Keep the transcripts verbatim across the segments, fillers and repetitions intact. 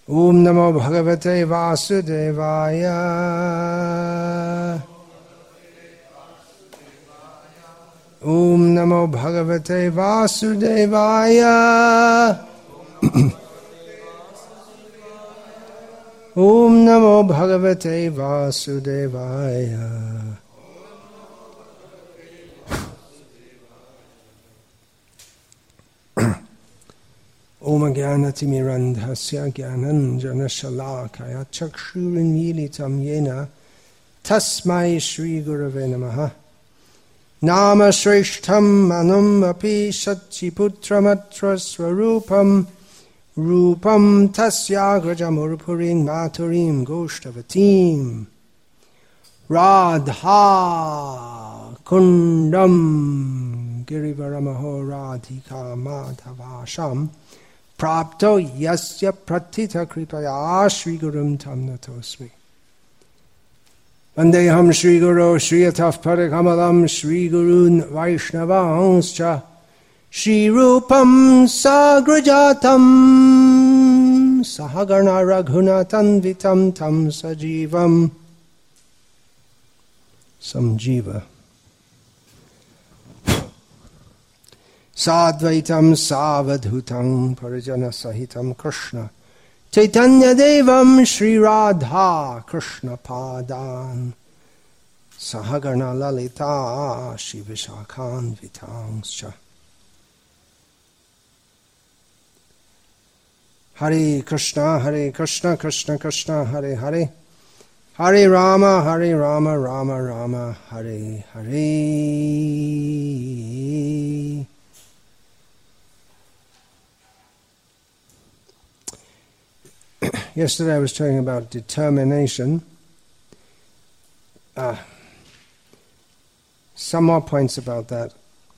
Om Namo Bhagavate Vasudevaya. Om Namo Bhagavate Vasudevaya. Om Namo Bhagavate Vasudevaya. Om Jnanatimirandhasya Jnananjana Shalakaya Chakshurinmilitam Yena Tasmai Shri Gurave Namaha. Nama Shreshtham Manam Api Satchiputramatra Swarupam Rupam Tasyagrajamurpurin Maturim Goshtavatim Radha Kundam Girivaramaho Radhika Madhavasham Prapto Yasya Pratita Kripaya Shri Gurum Tamnatosmi Vandeham Shri Guru Shri Ataf Parikamalam Shri Gurun Vaishnavanscha Shri Rupam Sagrajatam Sahagarna Raghunatan Vitam Tam Sajivam Samjiva Sadvaitam Savadhutam Parijana Sahitam Krishna Chaitanya Devam Shri Radha Krishna Padan Sahagarna Lalita Shri Vishakhan Vitangscha. Hare Krishna, Hare Krishna, Krishna Krishna, Hare Hare, Hare Rama, Hare Rama, Rama Rama, Hare Hare. Yesterday I was talking about determination. Uh, some more points about that.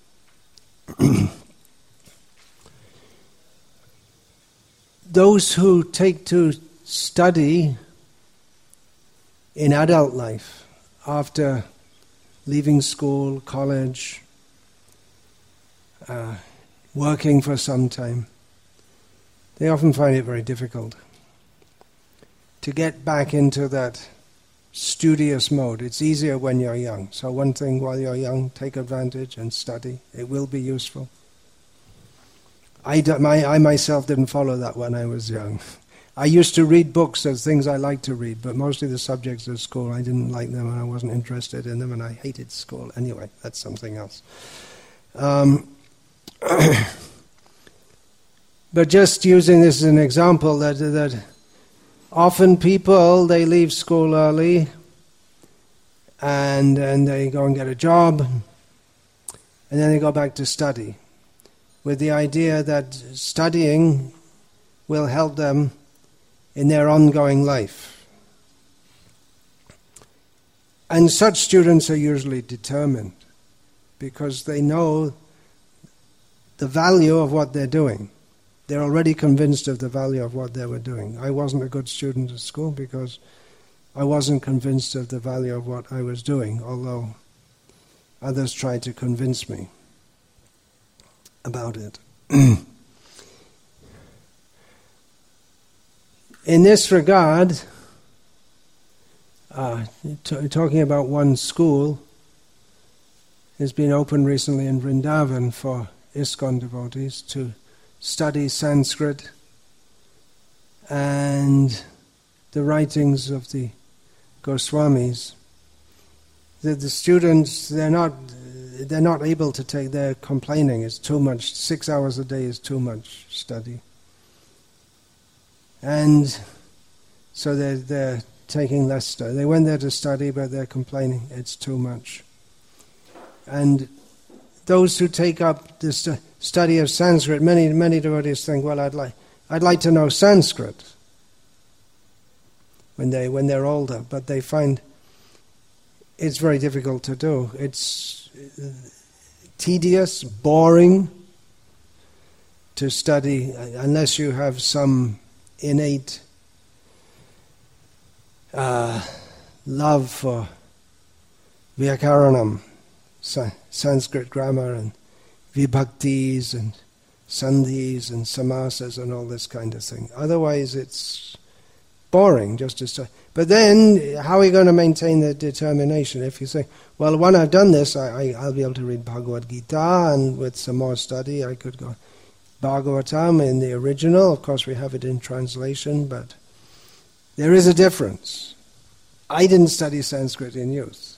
Those who take to study in adult life after leaving school, college, uh, working for some time, they often find it very difficult to get back into that studious mode. It's easier when you're young. So one thing, while you're young, take advantage and study. It will be useful. I, do, my, I myself didn't follow that when I was young. I used to read books of things I liked to read, but mostly the subjects of school, I didn't like them and I wasn't interested in them and I hated school. Anyway, that's something else. Um, but just using this as an example, that that often people, they leave school early and, and they go and get a job and then they go back to study with the idea that studying will help them in their ongoing life. And such students are usually determined because they know the value of what they're doing. They're already convinced of the value of what they were doing. I wasn't a good student at school because I wasn't convinced of the value of what I was doing, although others tried to convince me about it. In this regard, uh, t- talking about one school has been opened recently in Vrindavan for ISKCON devotees to study Sanskrit and the writings of the Goswamis. The, the students, they're not they're not able to take, they're complaining, it's too much, six hours a day is too much study. And so they're, they're taking less study. They went there to study, but they're complaining, it's too much. And those who take up the stu- study of Sanskrit, many many devotees think, well, I'd like I'd like to know Sanskrit when they when they're older, but they find it's very difficult to do. It's uh, tedious, boring to study unless you have some innate uh, love for Vyakaranam, Sa- Sanskrit grammar, and vibhaktis and sandhis and samasas and all this kind of thing. Otherwise it's boring just to study. But then, how are you going to maintain the determination? If you say, well, when I've done this, I, I, I'll be able to read Bhagavad Gita, and with some more study I could go Bhagavatam in the original. Of course, we have it in translation, but there is a difference. I didn't study Sanskrit in youth.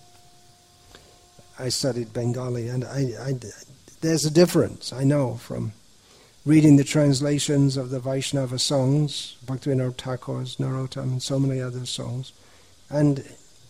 I studied Bengali, and I, I, there's a difference, I know, from reading the translations of the Vaishnava songs, Bhaktivinoda Thakur's Narottam and so many other songs, and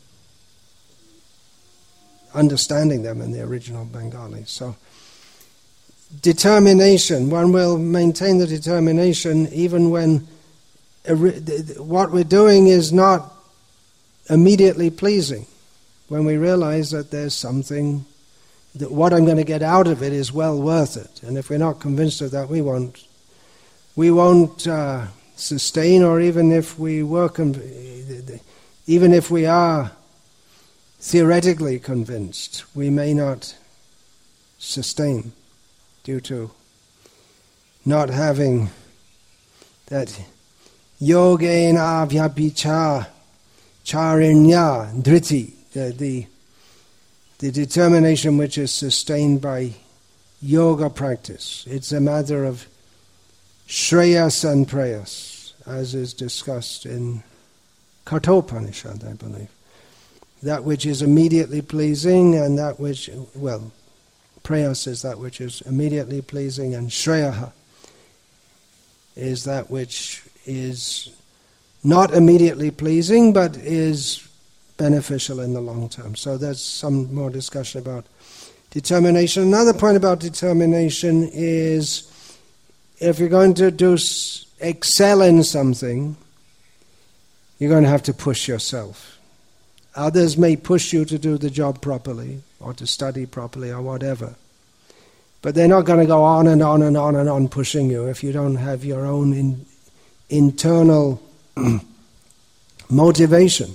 understanding them in the original Bengali. So, determination, one will maintain the determination even when what we're doing is not immediately pleasing. When we realize that there's something, that what I'm going to get out of it is well worth it. And if we're not convinced of that, we won't, we won't uh, sustain, or even if we were, conv- even if we are theoretically convinced, we may not sustain due to not having that yogena vyapicha charinya driti, the, the the determination which is sustained by yoga practice. It's a matter of shreyas and prayas, as is discussed in Kathopanishad, I believe. That which is immediately pleasing, and that which, well, prayas is that which is immediately pleasing, and shreyaha is that which is not immediately pleasing, but is beneficial in the long term. So there's some more discussion about determination. Another point about determination is, if you're going to do excel in something, you're going to have to push yourself. Others may push you to do the job properly, or to study properly, or whatever. But they're not going to go on and on and on and on pushing you if you don't have your own in, internal motivation.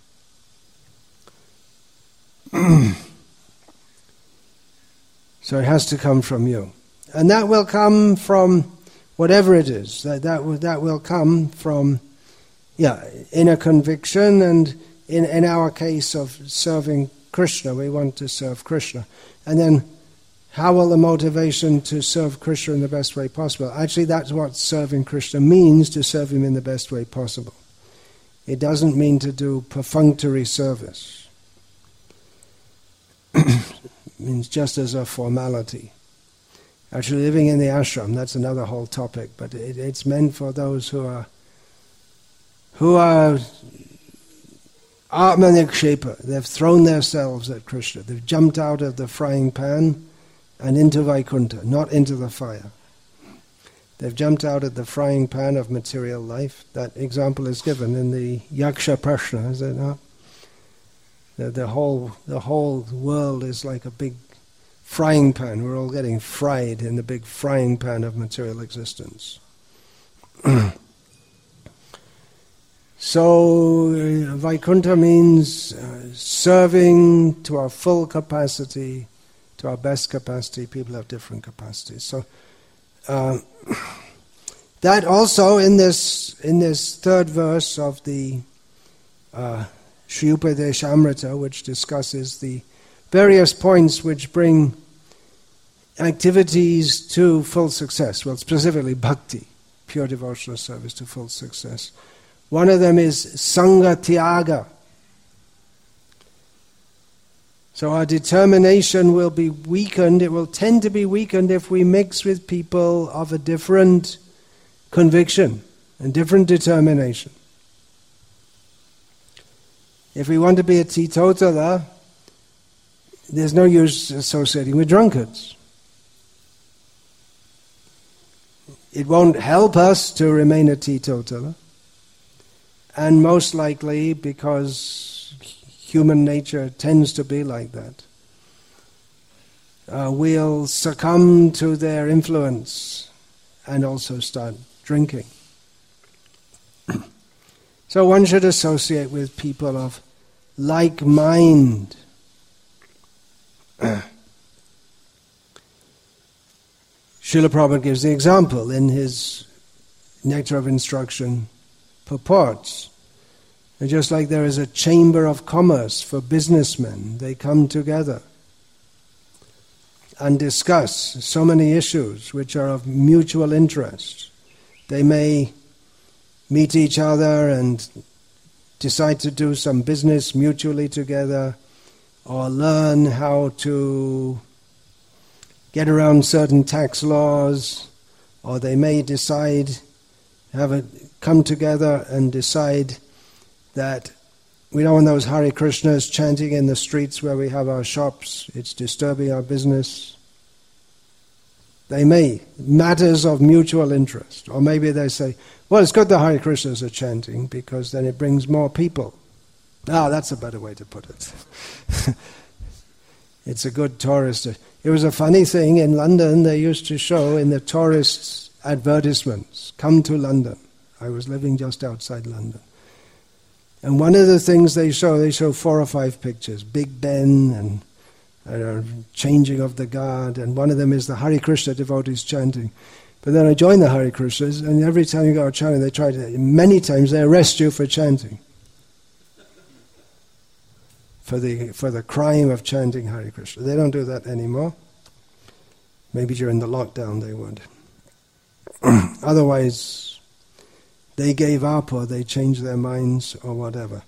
So it has to come from you. And that will come from whatever it is. That that will, that will come from yeah, inner conviction, and in, in our case of serving Krishna, we want to serve Krishna. And then how will the motivation to serve Krishna in the best way possible? Actually, that's what serving Krishna means, to serve him in the best way possible. It doesn't mean to do perfunctory service. Means just as a formality. Actually, living in the ashram, that's another whole topic, but it, it's meant for those who are who are Atmanikshepa. They've thrown themselves at Krishna. They've jumped out of the frying pan and into Vaikuntha, not into the fire. They've jumped out of the frying pan of material life. That example is given in the Yaksha Prashna, is it not? The, the whole the whole world is like a big frying pan. We're all getting fried in the big frying pan of material existence. So uh, Vaikuntha means uh, serving to our full capacity, to our best capacity. People have different capacities. So uh, that also in this in this third verse of the uh, Sri Upadeshamrita, which discusses the various points which bring activities to full success, well, specifically bhakti, pure devotional service to full success. One of them is Sangha Tyaga. So our determination will be weakened, it will tend to be weakened if we mix with people of a different conviction and different determination. If we want to be a teetotaler, there's no use associating with drunkards. It won't help us to remain a teetotaler. And most likely, because human nature tends to be like that, uh, we'll succumb to their influence and also start drinking. So one should associate with people of like mind. Srila Prabhupada gives the example in his Nectar of Instruction, for ports. And just like there is a chamber of commerce for businessmen, they come together and discuss so many issues which are of mutual interest. They may meet each other and decide to do some business mutually together, or learn how to get around certain tax laws, or they may decide, have a, come together and decide that we don't want those Hare Krishnas chanting in the streets where we have our shops, it's disturbing our business. They may, matters of mutual interest. Or maybe they say, well, it's good the Hare Krishnas are chanting because then it brings more people. Ah, that's a better way to put it. It's a good tourist. It was a funny thing, in London they used to show in the tourists' advertisements, come to London. I was living just outside London. And one of the things they show, they show four or five pictures, Big Ben and uh, changing of the guard, and one of them is the Hare Krishna devotees chanting. But then I joined the Hare Krishnas, and every time you go out chanting, they try to, many times they arrest you for chanting. For the for the crime of chanting Hare Krishna. They don't do that anymore. Maybe during the lockdown they would. Otherwise, they gave up or they changed their minds or whatever.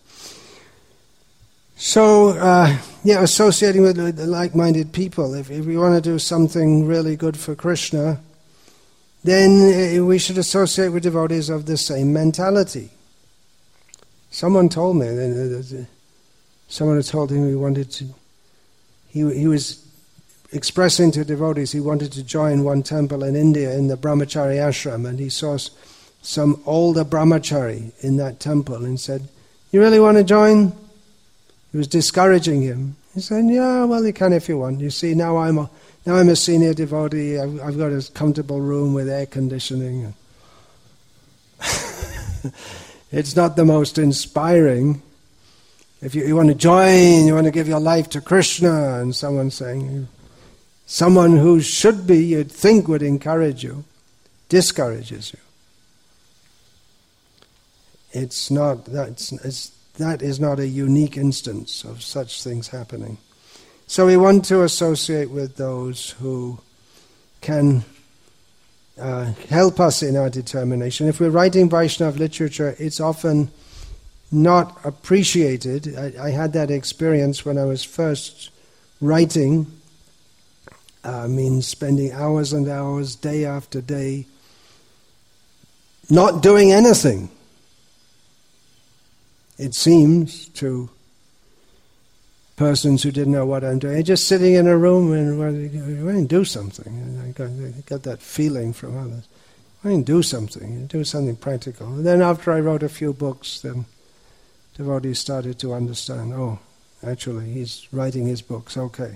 So, uh, yeah, associating with like-minded people. If, if we want to do something really good for Krishna, then uh, we should associate with devotees of the same mentality. Someone told me, uh, someone had told him he wanted to, he, he was expressing to devotees he wanted to join one temple in India in the Brahmachari ashram, and he saw some older brahmachari in that temple and said, you really want to join? He was discouraging him. He said, yeah, well, you can if you want. You see, now I'm a, now I'm a senior devotee, I've, I've got a comfortable room with air conditioning. It's not the most inspiring. If you, you want to join, you want to give your life to Krishna, and someone's saying, someone who should be, you'd think would encourage you, discourages you. It's not, that's, it's, that is not a unique instance of such things happening. So we want to associate with those who can uh, help us in our determination. If we're writing Vaishnava literature, it's often not appreciated. I, I had that experience when I was first writing. I mean, spending hours and hours, day after day, not doing anything. It seems to persons who didn't know what I'm doing, just sitting in a room and well, why don't you do something? I got, I got that feeling from others. Why don't you do something? Do something practical. And then after I wrote a few books, then devotees started to understand, oh, actually he's writing his books, okay.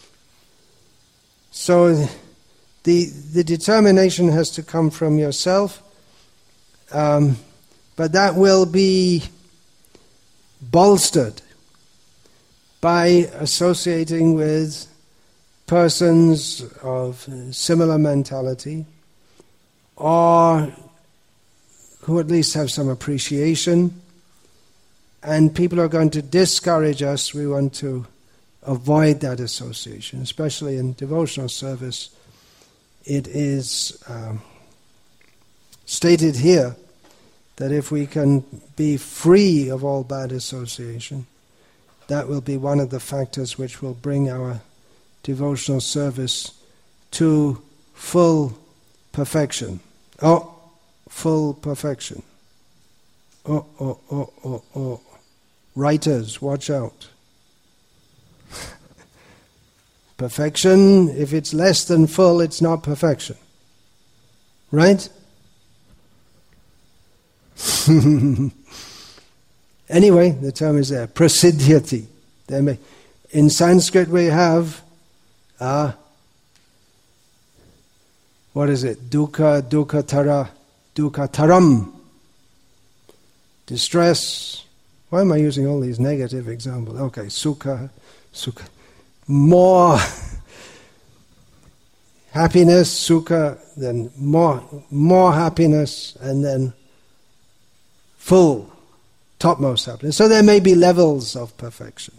So the the determination has to come from yourself, um, but that will be bolstered by associating with persons of similar mentality, or who at least have some appreciation. And people are going to discourage us. We want to avoid that association, especially in devotional service. It is um, stated here that if we can be free of all bad association, that will be one of the factors which will bring our devotional service to full perfection. Oh, full perfection. Oh, oh, oh, oh, oh. Writers, watch out. Perfection, if it's less than full, it's not perfection. Right? Anyway, the term is there. Prasiddhyati. There may, in Sanskrit we have, uh, what is it? Dukkha, dukkha tara, dukkha taram. Distress. Why am I using all these negative examples? Okay, sukha, sukha. More happiness, sukha, then more, more happiness, and then full, topmost happiness. So there may be levels of perfection.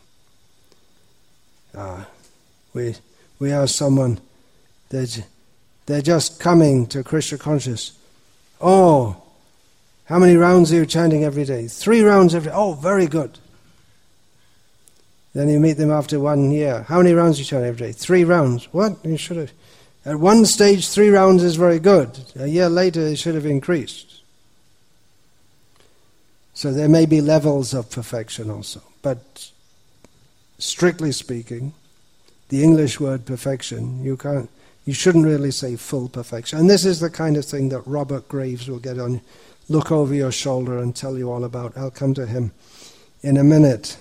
Uh, we we have someone that they're just coming to Krishna conscious. Oh, how many rounds are you chanting every day? Three rounds every day. Oh, very good. Then you meet them after one year. How many rounds do you chant every day? Three rounds. What? You should have. At one stage, three rounds is very good. A year later, it should have increased. So there may be levels of perfection also. But strictly speaking, the English word perfection, you can't, you shouldn't really say full perfection. And this is the kind of thing that Robert Graves will get on, look over your shoulder and tell you all about. I'll come to him in a minute.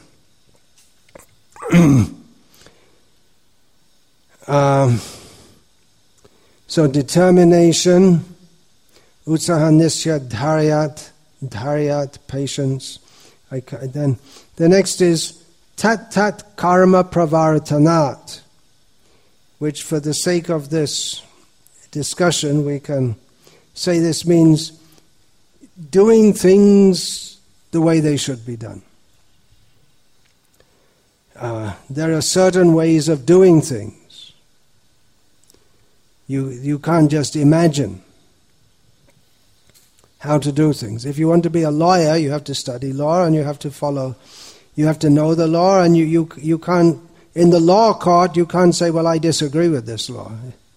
um, so determination, utsaha nisya dharyat, dharyat, patience. I, then the next is tat tat karma pravartanat, which for the sake of this discussion we can say this means doing things the way they should be done. Uh, there are certain ways of doing things. You you can't just imagine how to do things. If you want to be a lawyer, you have to study law and you have to follow, you have to know the law, and you, you, you can't, in the law court, you can't say, well, I disagree with this law.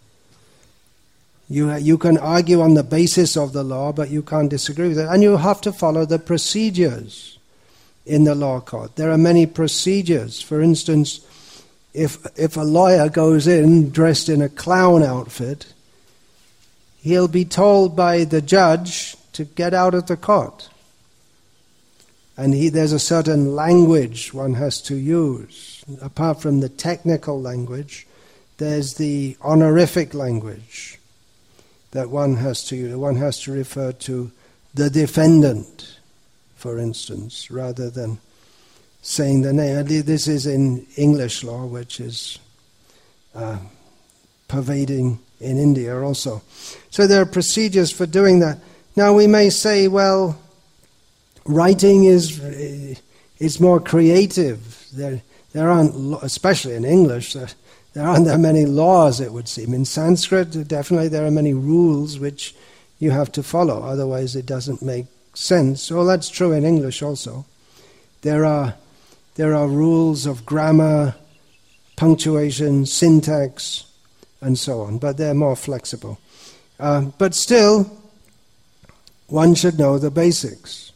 You, you can argue on the basis of the law, but you can't disagree with it. And you have to follow the procedures in the law court. There are many procedures. For instance, if if a lawyer goes in dressed in a clown outfit, he'll be told by the judge to get out of the court. And he, there's a certain language one has to use. Apart from the technical language, there's the honorific language that one has to use. One has to refer to the defendant, for instance, rather than saying the name. This is in English law, which is uh, pervading in India also. So there are procedures for doing that. Now we may say, well, writing is is more creative. There there aren't, especially in English, there, there aren't that many laws, it would seem. In Sanskrit, definitely there are many rules which you have to follow, otherwise it doesn't make sense. Well, that's true in English also. There are there are rules of grammar, punctuation, syntax, and so on, but they're more flexible. Uh, but still, one should know the basics.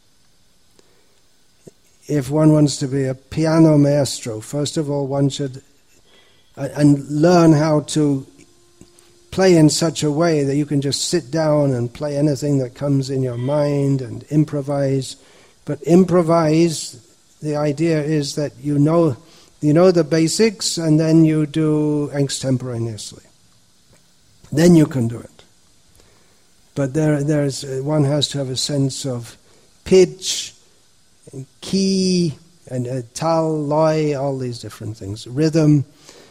If one wants to be a piano maestro, first of all, one should uh, and learn how to play in such a way that you can just sit down and play anything that comes in your mind and improvise. But improvise, the idea is that you know you know the basics and then you do extemporaneously. Then you can do it. But there, there's one has to have a sense of pitch, and key, and uh, tal, loi, all these different things, rhythm.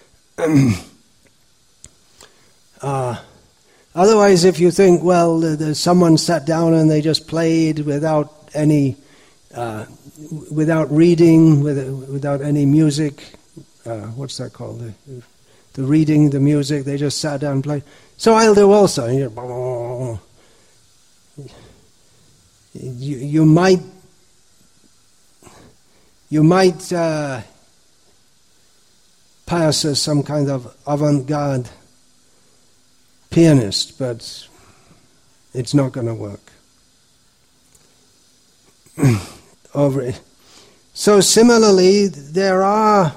uh, otherwise, if you think, well, uh, someone sat down and they just played without any, uh, without reading, with, without any music, uh, what's that called? The, the reading, the music, they just sat down and played. So I'll do also. And you're, you, you might you might uh, pass as some kind of avant-garde pianist, but it's not going to work. Over. So similarly, there are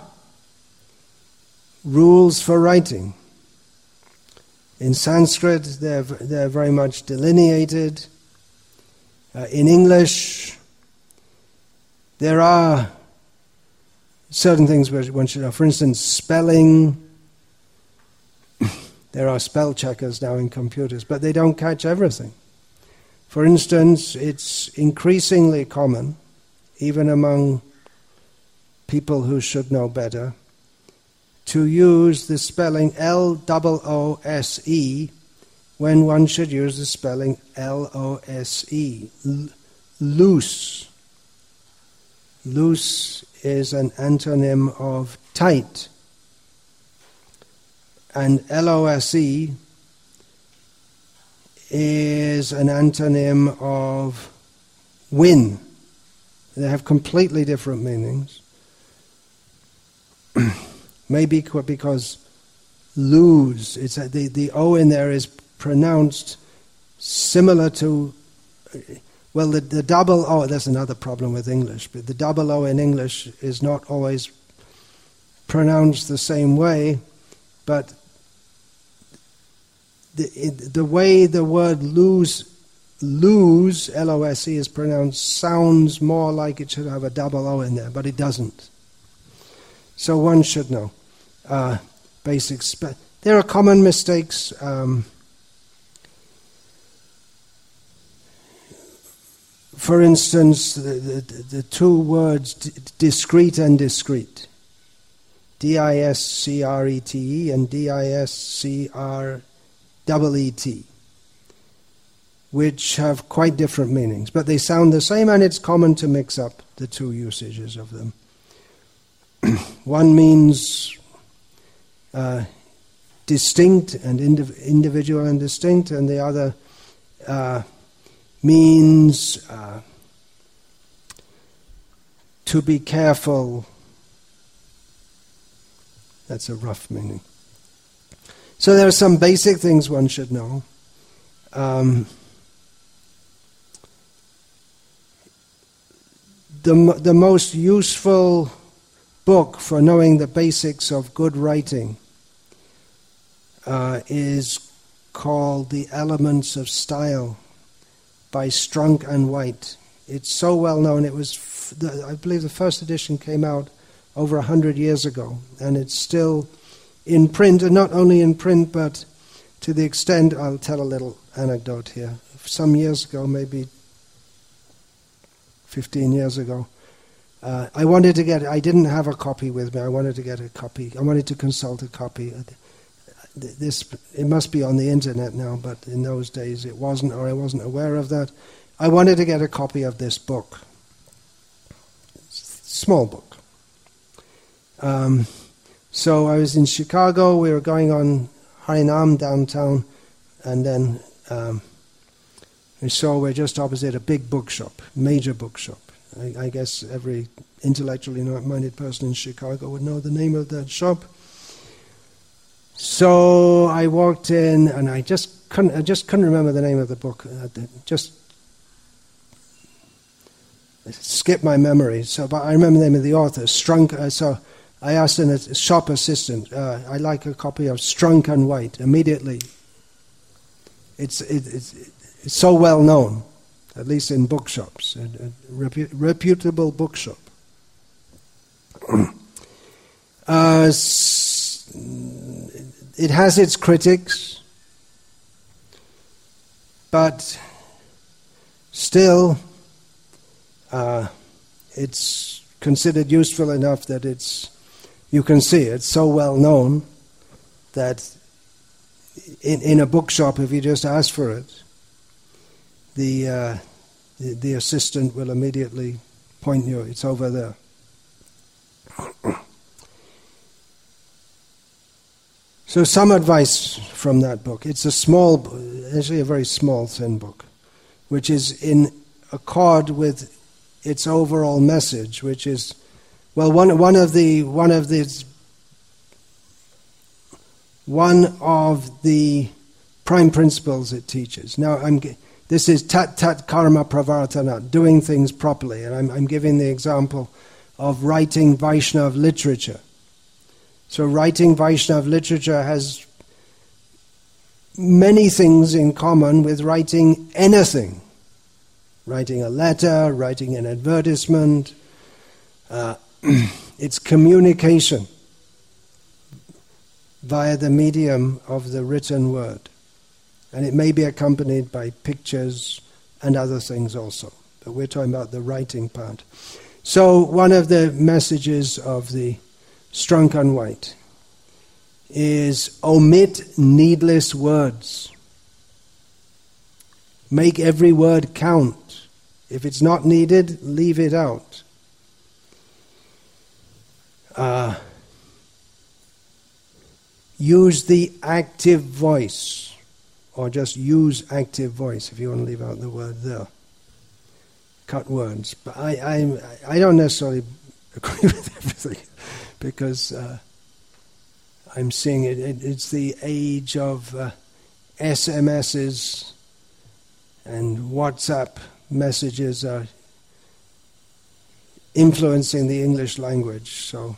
rules for writing. In Sanskrit, they're, they're very much delineated. Uh, in English, there are certain things which one should know. For instance, spelling. There are spell checkers now in computers, but they don't catch everything. For instance, it's increasingly common, even among people who should know better, to use the spelling L O O S E when one should use the spelling L O S E, l- loose. Loose is an antonym of tight. And L O S E is an antonym of win. They have completely different meanings. Maybe because lose, it's a, the, the O in there is pronounced similar to, well, the, the double O, that's another problem with English, but the double O in English is not always pronounced the same way, but the, it, the way the word lose, lose, L O S E, is pronounced sounds more like it should have a double O in there, but it doesn't. So one should know. Uh, basics. But there are common mistakes. Um, for instance, the, the, the two words d- discrete and discrete. D I S C R E T E and D I S C R E E T, which have quite different meanings. But they sound the same, and it's common to mix up the two usages of them. One means uh, distinct and indiv- individual and distinct, and the other uh, means uh, to be careful. That's a rough meaning. So there are some basic things one should know. Um, the the most useful book for knowing the basics of good writing uh, is called The Elements of Style by Strunk and White. It's so well known. It was, f- the, I believe, the first edition came out over a hundred years ago, and it's still in print, and not only in print, but to the extent, I'll tell a little anecdote here. Some years ago, maybe fifteen years ago, uh, I wanted to get, I didn't have a copy with me, I wanted to get a copy, I wanted to consult a copy. This, it must be on the internet now, but in those days it wasn't, or I wasn't aware of that. I wanted to get a copy of this book. Small book. Um, so I was in Chicago, we were going on Harinam downtown, and then um, we saw we're just opposite a big bookshop, major bookshop. I, I guess every intellectually minded person in Chicago would know the name of that shop. So I walked in, and I just couldn't, I just couldn't remember the name of the book. Uh, just skipped my memory. So, but I remember the name of the author, Strunk. Uh, so I asked a shop assistant, uh, I'd like a copy of Strunk and White immediately. It's, it, it's, it's so well known, at least in bookshops, a, a repu- reputable bookshop. uh, s- it has its critics, but still uh, it's considered useful enough that it's, you can see it's so well known that in, in a bookshop, if you just ask for it, the, uh, the the assistant will immediately point you, it's over there. So some advice from that book. It's a small, actually a very small, thin book, which is in accord with its overall message, which is, well, one one of the one of the one of the prime principles it teaches. Now, I'm this is tat tat karma pravartana, doing things properly, and I'm I'm giving the example of writing Vaishnava literature. So, writing Vaishnava literature has many things in common with writing anything. Writing a letter, writing an advertisement. Uh, it's communication via the medium of the written word. And it may be accompanied by pictures and other things also. But we're talking about the writing part. So one of the messages of the Strunk and White is omit needless words. Make every word count. If it's not needed, leave it out. uh, use the active voice, or just use active voice if you want to leave out the word the. Cut words. But I, I, I don't necessarily agree with everything, because uh, I'm seeing it, it. It's the age of uh, S M Ses and WhatsApp messages are influencing the English language. So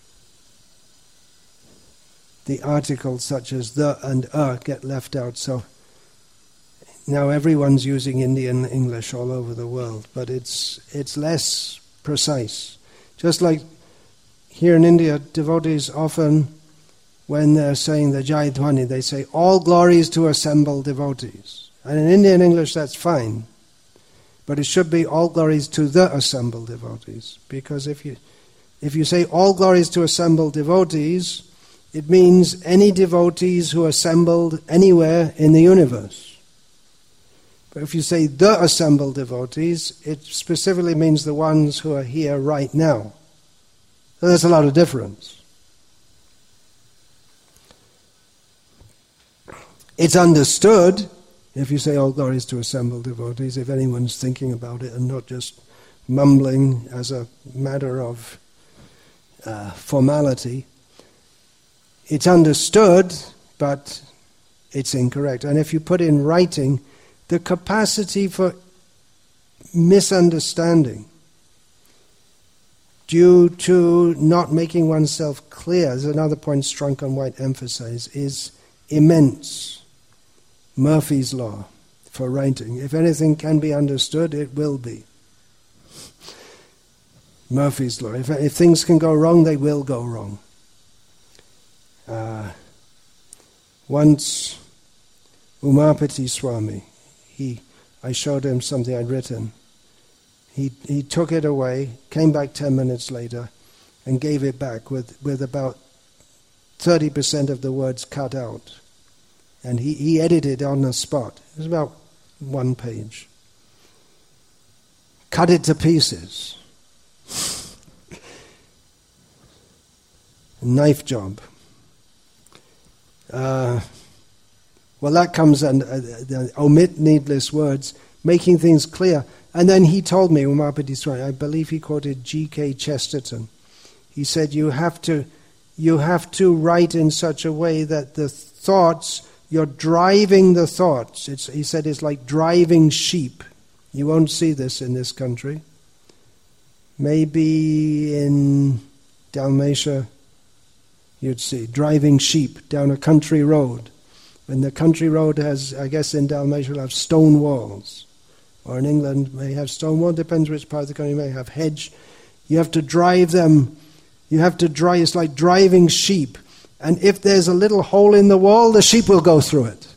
the articles such as the and a get left out. So now everyone's using Indian English all over the world, but it's it's less precise. Just like here in India, devotees often, when they're saying the Jai Dhwani, they say, all glories to assembled devotees. And in Indian English that's fine, but it should be all glories to the assembled devotees. Because if you if you say all glories to assembled devotees, it means any devotees who assembled anywhere in the universe. But if you say the assembled devotees, it specifically means the ones who are here right now. So there's a lot of difference. It's understood, if you say all glories to assembled devotees, if anyone's thinking about it and not just mumbling as a matter of uh, formality. It's understood, but it's incorrect. And if you put in writing, the capacity for misunderstanding due to not making oneself clear, as another point Strunk and White emphasize, is immense. Murphy's Law for writing. If anything can be understood, it will be. Murphy's Law. If, if things can go wrong, they will go wrong. Uh, once, Umapati Swami, he, I showed him something I'd written. He he took it away, came back ten minutes later, and gave it back with, with about thirty percent of the words cut out. And he, he edited on the spot. It was about one page. Cut it to pieces. Knife job. Uh, well, that comes under uh, omit needless words, making things clear. And then he told me, Umapati Swami, I believe he quoted G K Chesterton. He said, you have to, you have to write in such a way that the thoughts, you're driving the thoughts. It's, he said it's like driving sheep. You won't see this in this country. Maybe in Dalmatia you'd see driving sheep down a country road. When the country road has, I guess in Dalmatia will have stone walls. Or in England may have stone wall, depends which part of the country may have hedge. You have to drive them, you have to drive, it's like driving sheep. And if there's a little hole in the wall, the sheep will go through it.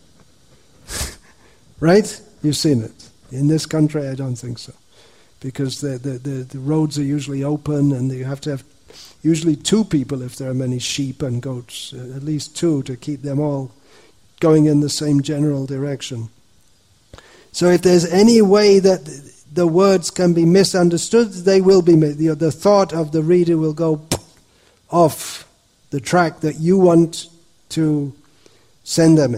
Right? You've seen it. In this country, I don't think so. Because the, the, the, the roads are usually open and you have to have usually two people if there are many sheep and goats, uh, at least two to keep them all going in the same general direction. So if there's any way that the words can be misunderstood, they will be made. The, the thought of the reader will go off the track that you want to send them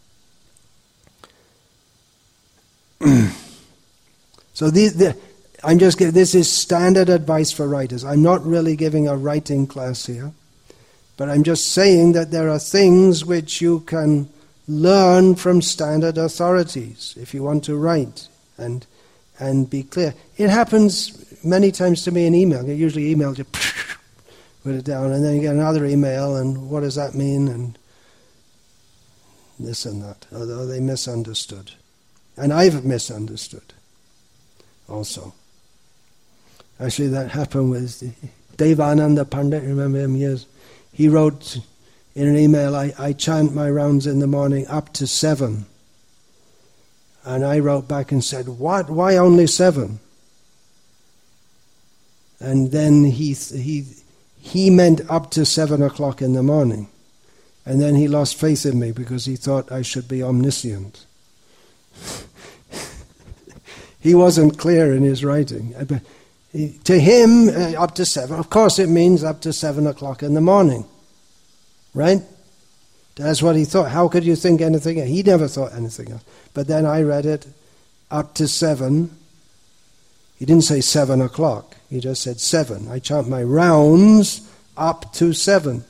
in. So these, the, I'm just giving, this is standard advice for writers. I'm not really giving a writing class here, but I'm just saying that there are things which you can learn from standard authorities if you want to write and and be clear. It happens many times to me in email. You usually email, you put it down, and then you get another email, and what does that mean? And this and that. Although they misunderstood. And I've misunderstood also. Actually, that happened with Devananda Pandit, remember him? Yes. He wrote in an email, I, I chant my rounds in the morning up to seven. And I wrote back and said, what? Why only seven? And then he he he meant up to seven o'clock in the morning. And then he lost faith in me because he thought I should be omniscient. He wasn't clear in his writing. But He, to him, uh, up to seven. Of course, it means up to seven o'clock in the morning, right? That's what he thought. How could you think anything else? He never thought anything else. But then I read it up to seven. He didn't say seven o'clock. He just said seven. I chant my rounds up to seven.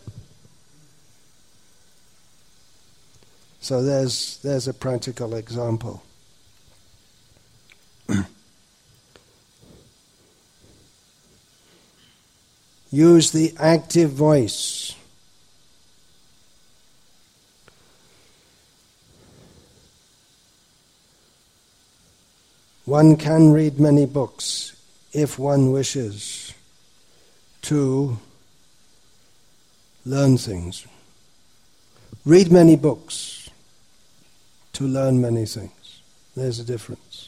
So there's there's a practical example. Use the active voice. One can read many books if one wishes to learn things. Read many books to learn many things. There's a difference.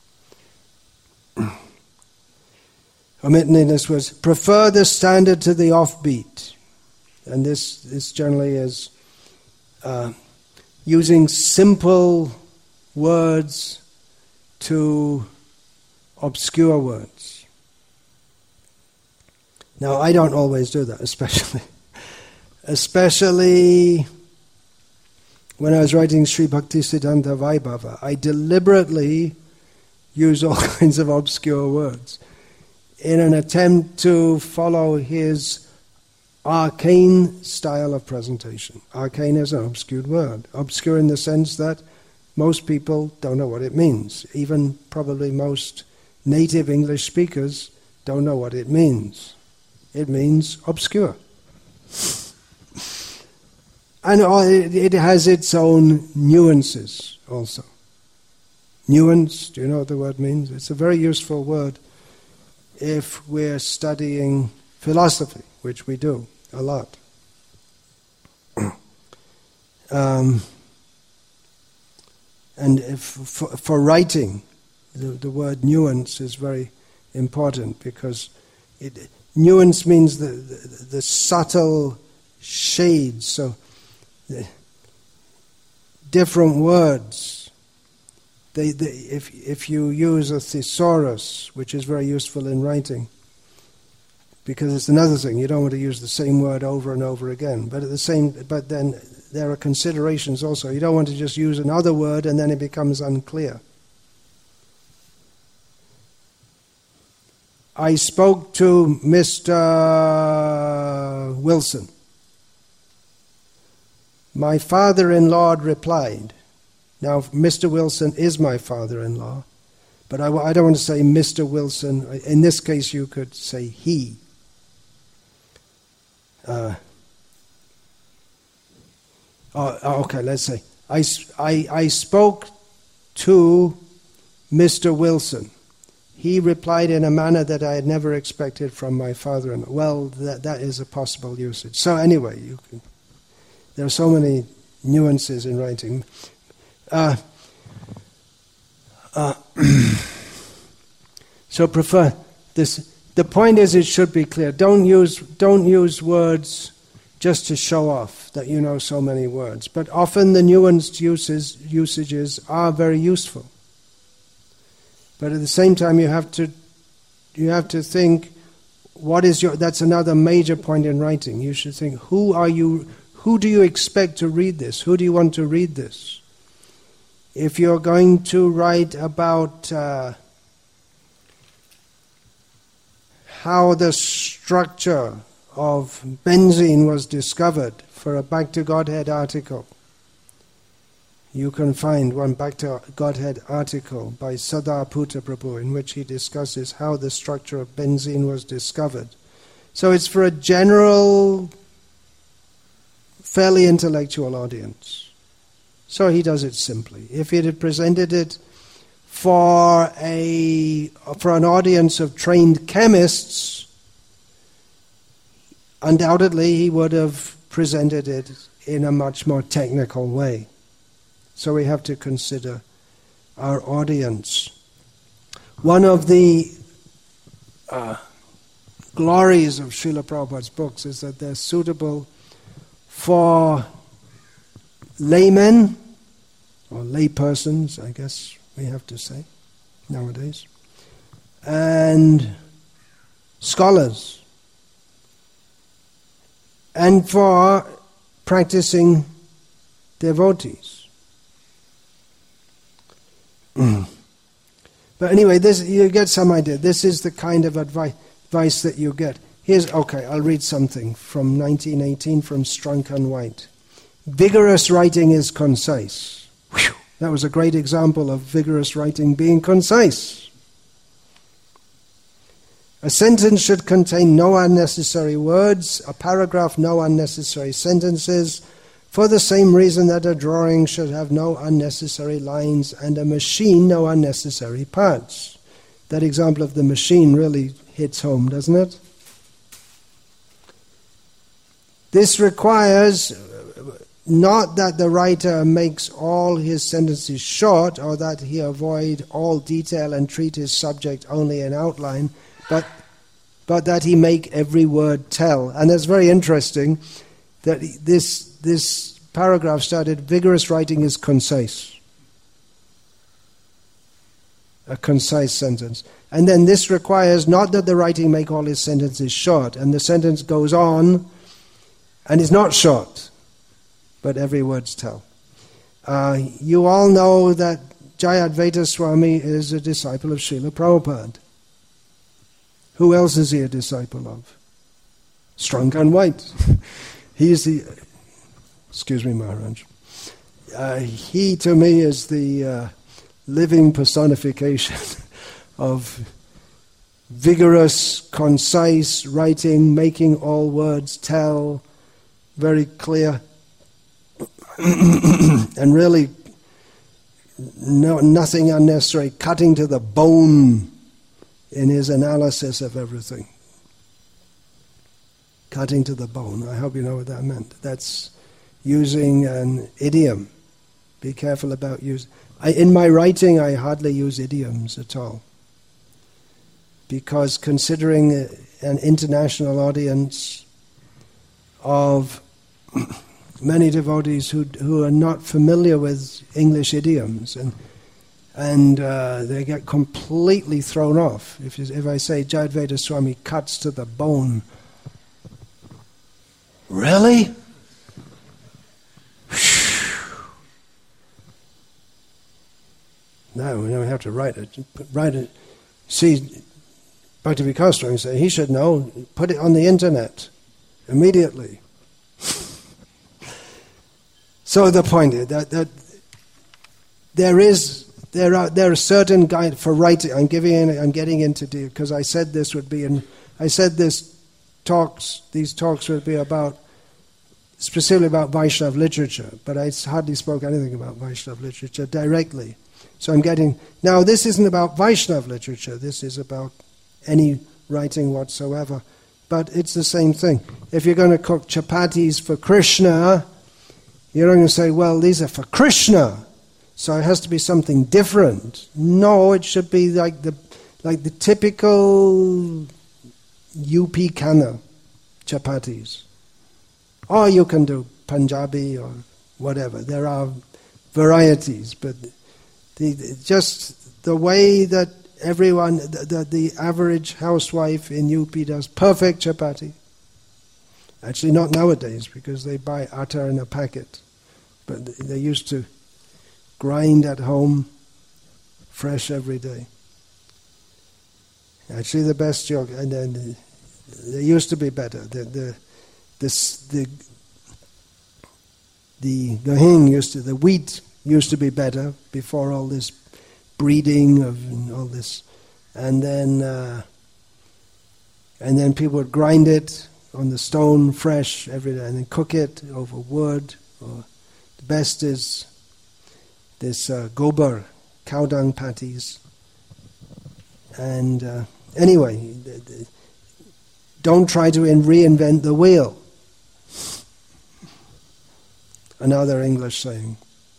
Omitting was prefer the standard to the offbeat. And this, this generally is uh, using simple words to obscure words. Now, I don't always do that, especially especially when I was writing Sri Bhaktisiddhanta Vaibhava. I deliberately use all kinds of obscure words in an attempt to follow his arcane style of presentation. Arcane is an obscure word. Obscure in the sense that most people don't know what it means. Even probably most native English speakers don't know what it means. It means obscure. And it has its own nuances also. Nuance, do you know what the word means? It's a very useful word if we're studying philosophy, which we do a lot. um, and if for, for writing, the, the word nuance is very important because it, nuance means the, the, the subtle shades. So the different words. They, they, if if you use a thesaurus, which is very useful in writing, because it's another thing, you don't want to use the same word over and over again. But at the same, but then there are considerations also. You don't want to just use another word and then it becomes unclear. I spoke to Mister Wilson. My father-in-law replied. Now, Mister Wilson is my father-in-law, but I, I don't want to say Mister Wilson. In this case, you could say he. Uh, oh, okay, let's say, I, I, I spoke to Mister Wilson. He replied in a manner that I had never expected from my father-in-law. Well, that, that is a possible usage. So anyway, you can, there are so many nuances in writing. Uh, uh, so prefer this. The point is, it should be clear. Don't use don't use words just to show off that you know so many words. But often the nuanced uses usages are very useful. But at the same time, you have to you have to think, what is your? That's another major point in writing. You should think, who are you? Who do you expect to read this? Who do you want to read this? If you're going to write about uh, how the structure of benzene was discovered for a Back to Godhead article, you can find one Back to Godhead article by Sadhaputta Prabhu in which he discusses how the structure of benzene was discovered. So it's for a general, fairly intellectual audience. So he does it simply. If he had presented it for a for an audience of trained chemists, undoubtedly he would have presented it in a much more technical way. So we have to consider our audience. One of the uh, glories of Srila Prabhupada's books is that they're suitable for laymen, or laypersons, I guess we have to say, nowadays, and scholars and for practicing devotees. Mm. But anyway, this, you get some idea. This is the kind of advice, advice that you get. Here's, okay, I'll read something from nineteen eighteen from Strunk and White. Vigorous writing is concise. Whew, that was a great example of vigorous writing being concise. A sentence should contain no unnecessary words, a paragraph no unnecessary sentences, for the same reason that a drawing should have no unnecessary lines and a machine no unnecessary parts. That example of the machine really hits home, doesn't it? This requires not that the writer makes all his sentences short or that he avoid all detail and treat his subject only in outline, but but that he make every word tell. And it's very interesting that this this paragraph started, vigorous writing is concise. A concise sentence. And then this requires not that the writing make all his sentences short, and the sentence goes on and is not short, but every word's tell. Uh, you all know that Jayadvaita Swami is a disciple of Srila Prabhupada. Who else is he a disciple of? Strunk and White. He is the... Excuse me, Maharaj. Uh, he, to me, is the uh, living personification of vigorous, concise writing, making all words tell, very clear, and really no, nothing unnecessary, cutting to the bone in his analysis of everything. Cutting to the bone. I hope you know what that meant. That's using an idiom. Be careful about using... In my writing, I hardly use idioms at all. Because considering an international audience of many devotees who who are not familiar with English idioms, and and uh, they get completely thrown off. If you, if I say Jayadvaita Swami cuts to the bone, really? No, we don't have to write it. Write it. See, Bhakti-Vikas Swami said he should know. Put it on the internet immediately. So the point is that, that there is there are there are certain guides for writing. I'm giving I'm getting into the because I said this would be in I said this talks these talks would be about specifically about Vaishnava literature, but I hardly spoke anything about Vaishnava literature directly. So I'm getting now. This isn't about Vaishnava literature. This is about any writing whatsoever. But it's the same thing. If you're going to cook chapatis for Krishna, you're not going to say, well, these are for Krishna, so it has to be something different. No, it should be like the like the typical U P Kana chapatis. Or you can do Punjabi or whatever. There are varieties, but the, just the way that everyone, the, the, the average housewife in U P does perfect chapati. Actually, not nowadays, because they buy atta in a packet. But they used to grind at home, fresh every day. Actually, the best joke, and then they used to be better. The the this the the gahing used to the wheat used to be better before all this breeding of and all this, and then uh, and then people would grind it on the stone fresh every day, and then cook it over wood. Or the best is this uh, gobar, cow dung patties. And uh, anyway, th- th- don't try to in- reinvent the wheel. Another English saying.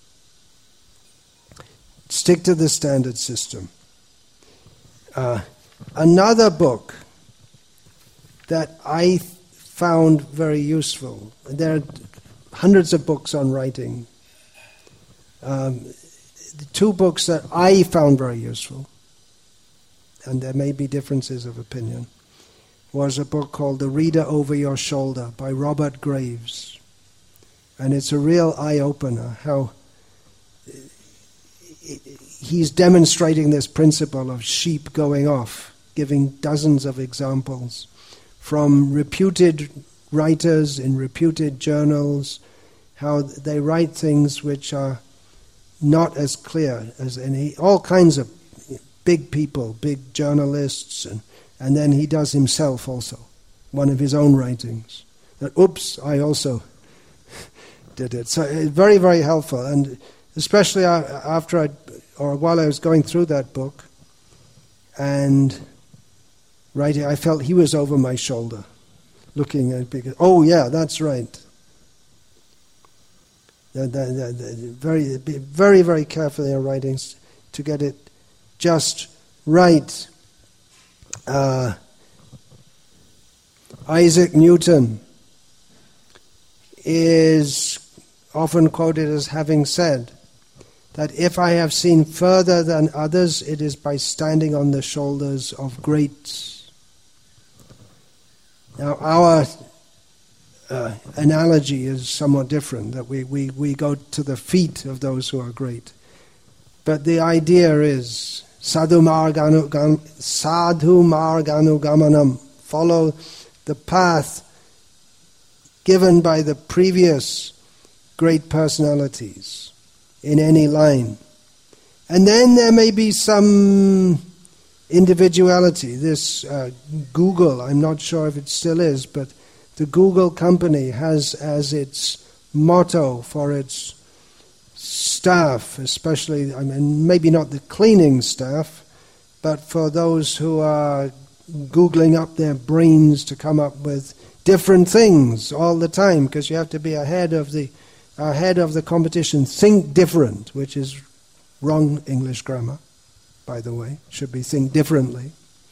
Stick to the standard system. Uh, another book that I found very useful. There are hundreds of books on writing. Um, the two books that I found very useful, and there may be differences of opinion. was a book called The Reader Over Your Shoulder by Robert Graves. And it's a real eye-opener how he's demonstrating this principle of sheep going off, giving dozens of examples from reputed writers in reputed journals, how they write things which are not as clear as any, all kinds of big people, big journalists, and, and then he does himself also, one of his own writings. That, oops, I also did it. So it's very, very helpful, and especially after I, or while I was going through that book, and writing, I felt he was over my shoulder, looking at because oh yeah, that's right. The, the, the, the, very, very, very careful in their writings to get it just right. Uh, Isaac Newton is often quoted as having said that if I have seen further than others, it is by standing on the shoulders of greats. Now, our uh, analogy is somewhat different, that we, we, we go to the feet of those who are great. But the idea is sadhu marganu gamanam, follow the path given by the previous great personalities in any line. And then there may be some individuality. This uh, Google, I'm not sure if it still is, but the Google company has as its motto for its staff, especially, I mean, maybe not the cleaning staff, but for those who are Googling up their brains to come up with different things all the time, because you have to be ahead of the ahead of the competition. Think different, which is wrong English grammar, by the way. Should be think differently.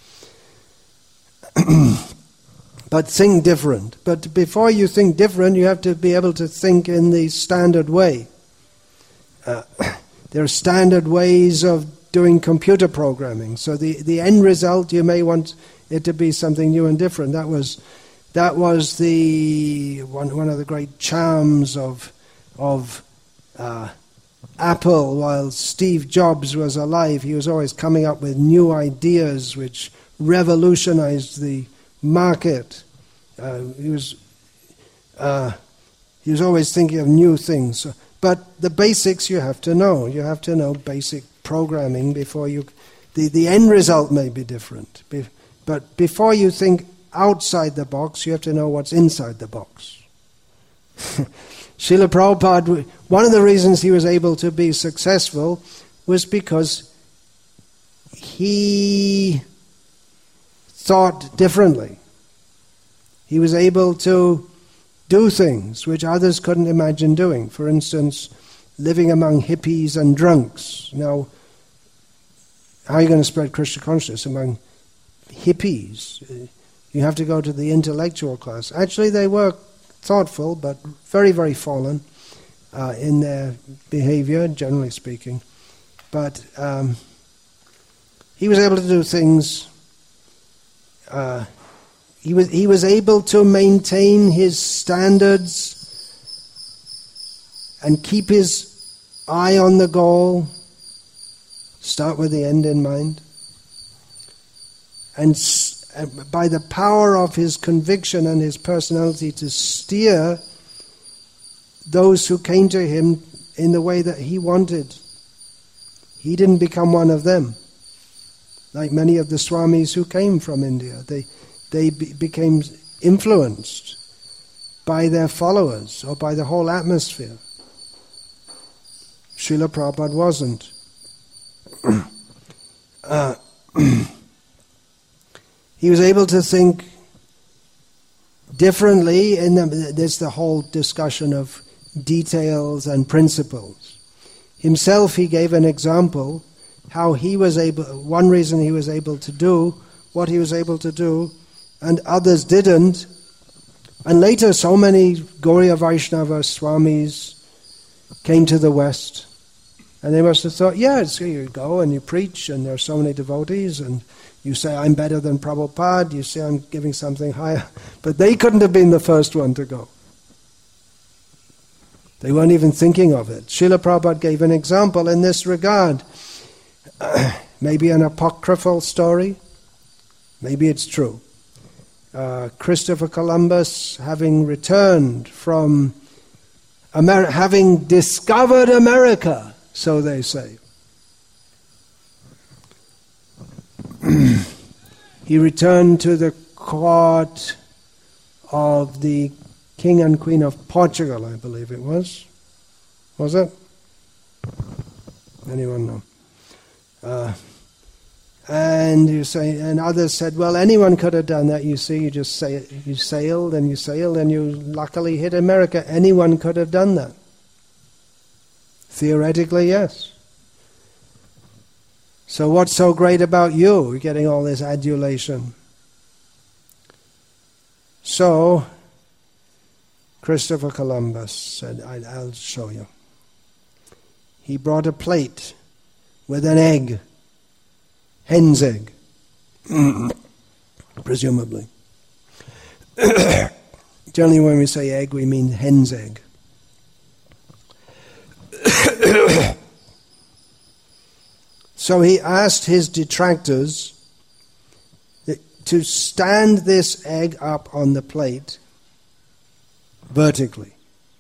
But think different. But before you think different, you have to be able to think in the standard way. Uh, there are standard ways of doing computer programming. So the, the end result, you may want it to be something new and different. That was that was the one one of the great charms of of uh, Apple. While Steve Jobs was alive, he was always coming up with new ideas which revolutionized the market. Uh, he was uh, he was always thinking of new things. So, but the basics you have to know. You have to know basic programming before you... The, the end result may be different. Be, but before you think outside the box, you have to know what's inside the box. Srila Prabhupada, one of the reasons he was able to be successful was because he thought differently. He was able to do things which others couldn't imagine doing. For instance, living among hippies and drunks. Now, how are you going to spread Krishna consciousness among hippies? You have to go to the intellectual class. Actually, they were thoughtful, but very, very fallen uh, in their behavior, generally speaking. But um, he was able to do things... Uh, He was he was able to maintain his standards and keep his eye on the goal, start with the end in mind. And by the power of his conviction and his personality to steer those who came to him in the way that he wanted. He didn't become one of them. Like many of the Swamis who came from India. They They be, became influenced by their followers or by the whole atmosphere. Srila Prabhupada wasn't. uh, he was able to think differently. In the, there's the whole discussion of details and principles. Himself, he gave an example how he was able. One reason he was able to do what he was able to do, and others didn't. And later so many Gauriya Vaishnava Swamis came to the West. And they must have thought, yeah, it's, you go and you preach and there are so many devotees and You say, I'm better than Prabhupada, you say I'm giving something higher. But they couldn't have been the first one to go. They weren't even thinking of it. Srila Prabhupada gave an example in this regard. Maybe an apocryphal story. Maybe it's true. Uh, Christopher Columbus, having returned from America, having discovered America, so they say. He returned to the court of the King and Queen of Portugal, I believe it was. Was it? Anyone know? Uh, and you say, and others said, well, anyone could have done that. You see, you just say, you sailed and you sailed and you luckily hit America. Anyone could have done that. Theoretically, yes. So what's so great about you? You're getting all this adulation. So Christopher Columbus said, I'll show you. He brought a plate with an egg, hen's egg, presumably. Generally when we say egg, we mean hen's egg. So he asked his detractors to stand this egg up on the plate vertically.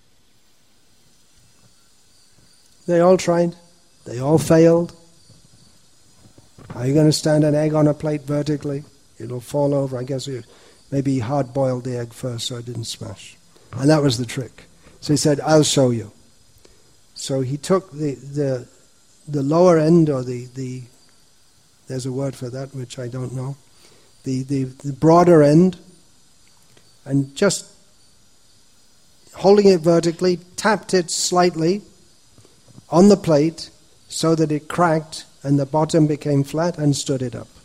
They all tried. They all failed. Are you going to stand an egg on a plate vertically? It'll fall over. I guess you maybe hard-boiled the egg first so it didn't smash. And that was the trick. So he said, I'll show you. So he took the the, the lower end, or the, the, there's a word for that which I don't know, the, the, the broader end, and just holding it vertically, tapped it slightly on the plate so that it cracked and the bottom became flat, and stood it up.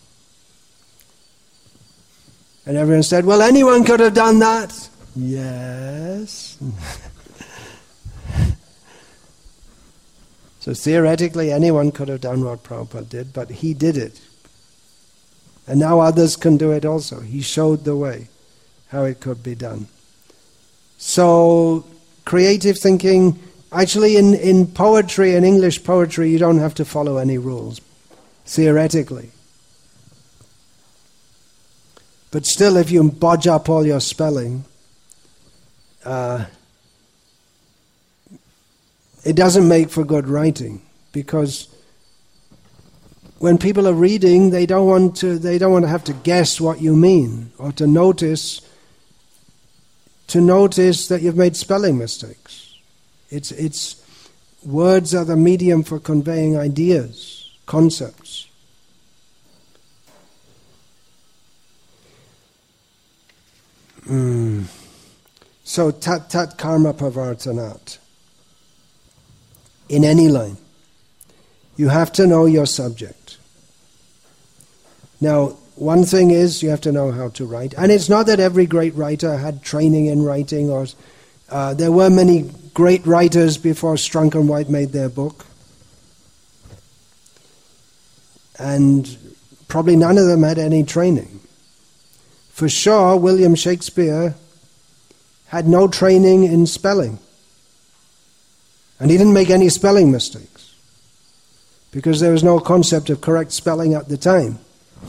And everyone said, well, anyone could have done that. Yes. So theoretically, anyone could have done what Prabhupada did, but he did it. And now others can do it also. He showed the way, how it could be done. So, creative thinking, actually in, in poetry, in English poetry, you don't have to follow any rules, theoretically. But still, if you bodge up all your spelling, uh, it doesn't make for good writing, because when people are reading, they don't want to. They don't want to have to guess what you mean, or to notice. To notice that you've made spelling mistakes. It's it's words are the medium for conveying ideas, concepts. Mm. So tat tat karma pravartanat. In any line, you have to know your subject. Now, one thing is you have to know how to write. And it's not that every great writer had training in writing, or uh, there were many great writers before Strunk and White made their book. And probably none of them had any training. For sure, William Shakespeare had no training in spelling. And he didn't make any spelling mistakes, because there was no concept of correct spelling at the time.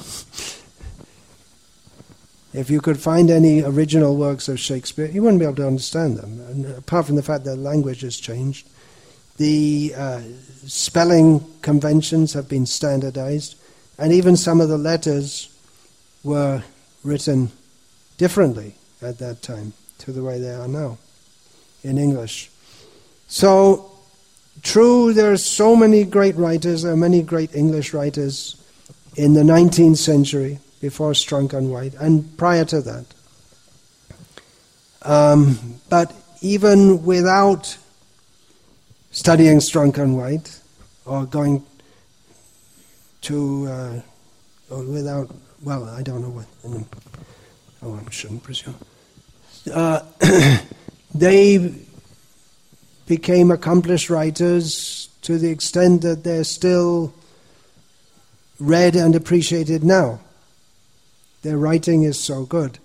If you could find any original works of Shakespeare, you wouldn't be able to understand them. And apart from the fact that language has changed, the uh, spelling conventions have been standardized, and even some of the letters were written differently at that time to the way they are now in English. So, true, there are so many great writers, there are many great English writers in the nineteenth century, before Strunk and White, and prior to that. Um, but even without studying Strunk and White, or going to, uh, or without, well, I don't know what, oh, I shouldn't presume. Uh, they became accomplished writers to the extent that they're still read and appreciated now. Their writing is so good.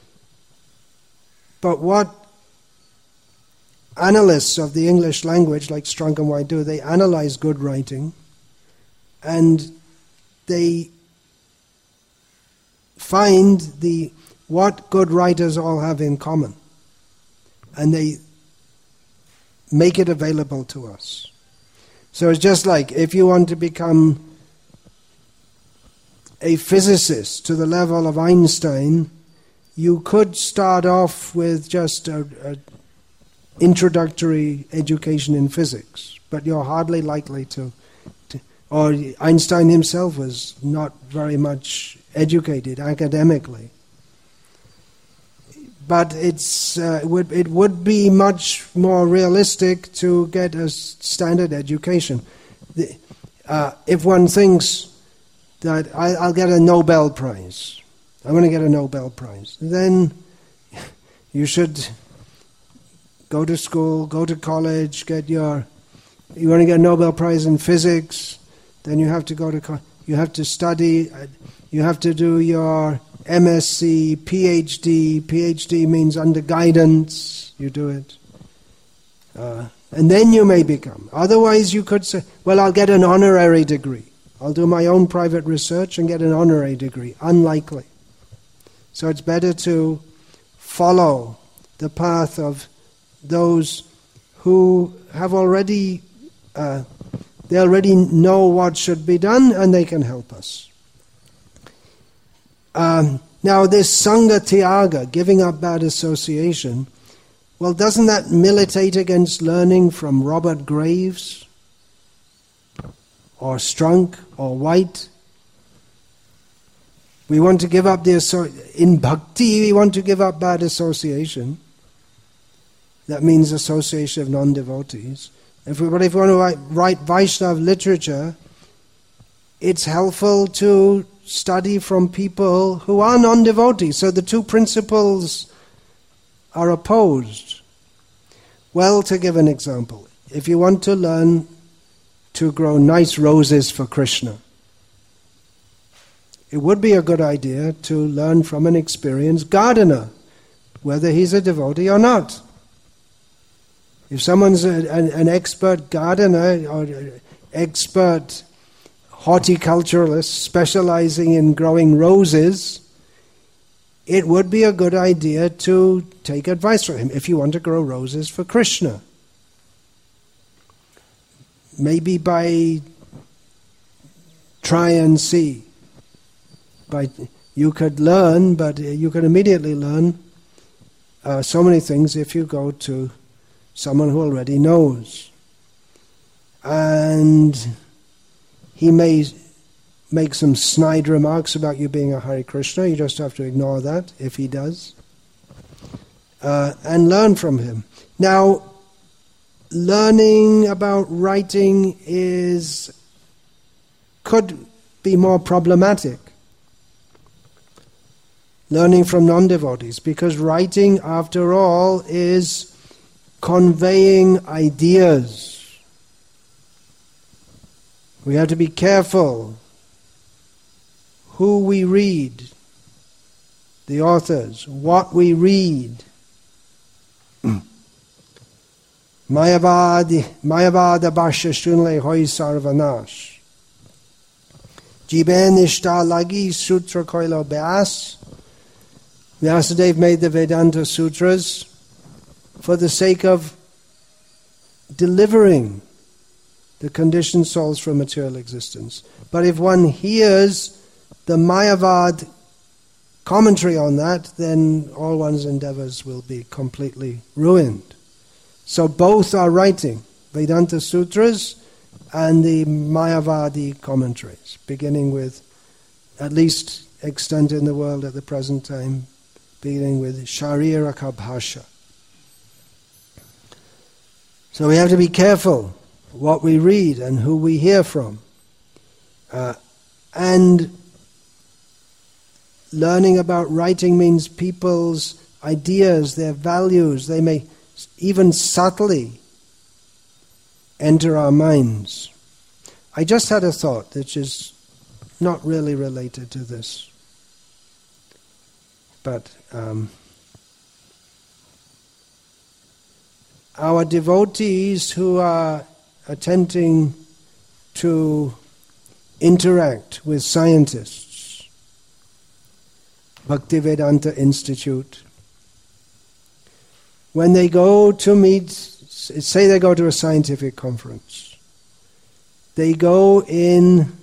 But what analysts of the English language, like Strunk and White, do, they analyze good writing, and they find the what good writers all have in common, and they make it available to us. So it's just like if you want to become a physicist to the level of Einstein, you could start off with just a, a introductory education in physics, but you're hardly likely to, to. Or Einstein himself was not very much educated academically. But it's uh, it would it would be much more realistic to get a standard education. The, uh, if one thinks that I, I'll get a Nobel Prize, I'm going to get a Nobel Prize, then you should go to school, go to college, get your. You want to get a Nobel Prize in physics, then you have to go to. You have to study. You have to do your M S c, PhD. PhD means under guidance. You do it, uh, and then you may become. Otherwise, you could say, "Well, I'll get an honorary degree. I'll do my own private research and get an honorary degree." Unlikely. So it's better to follow the path of those who have already, uh, they already know what should be done, and they can help us. Um, now this Sangha Tyaga, giving up bad association, well, doesn't that militate against learning from Robert Graves, or Strunk, or White? We want to give up the, in bhakti we want to give up bad association. That means association of non-devotees. If we, but if we want to write, write Vaishnava literature, it's helpful to study from people who are non-devotees. So the two principles are opposed. Well, to give an example, if you want to learn to grow nice roses for Krishna, it would be a good idea to learn from an experienced gardener, whether he's a devotee or not. If someone's a, an, an expert gardener or expert horticulturalist specializing in growing roses, it would be a good idea to take advice from him if you want to grow roses for Krishna. Maybe by try and see. By, you could learn, but you can immediately learn uh, so many things if you go to someone who already knows. And he may make some snide remarks about you being a Hare Krishna. You just have to ignore that if he does. Uh, and learn from him. Now, learning about writing is could be more problematic. Learning from non-devotees, because writing, after all, is conveying ideas. We have to be careful who we read, the authors, what we read. Mayavadi, Mayavada Bhashya Shunle Hoy Sarvanash. Jiben Ishta Lagi Sutra Koilo Beas. Vyasadeva made the Vedanta Sutras for the sake of delivering the conditioned souls from material existence. But if one hears the Mayavad commentary on that, then all one's endeavors will be completely ruined. So both are writing, Vedanta Sutras and the Mayavadi commentaries, beginning with, at least extant in the world at the present time, beginning with Shariraka Bhasha. So we have to be careful what we read and who we hear from. Uh, and learning about writing means people's ideas, their values, they may even subtly enter our minds. I just had a thought which is not really related to this. but um, our devotees who are attempting to interact with scientists, Bhaktivedanta Institute, when they go to meet, say they go to a scientific conference, they go in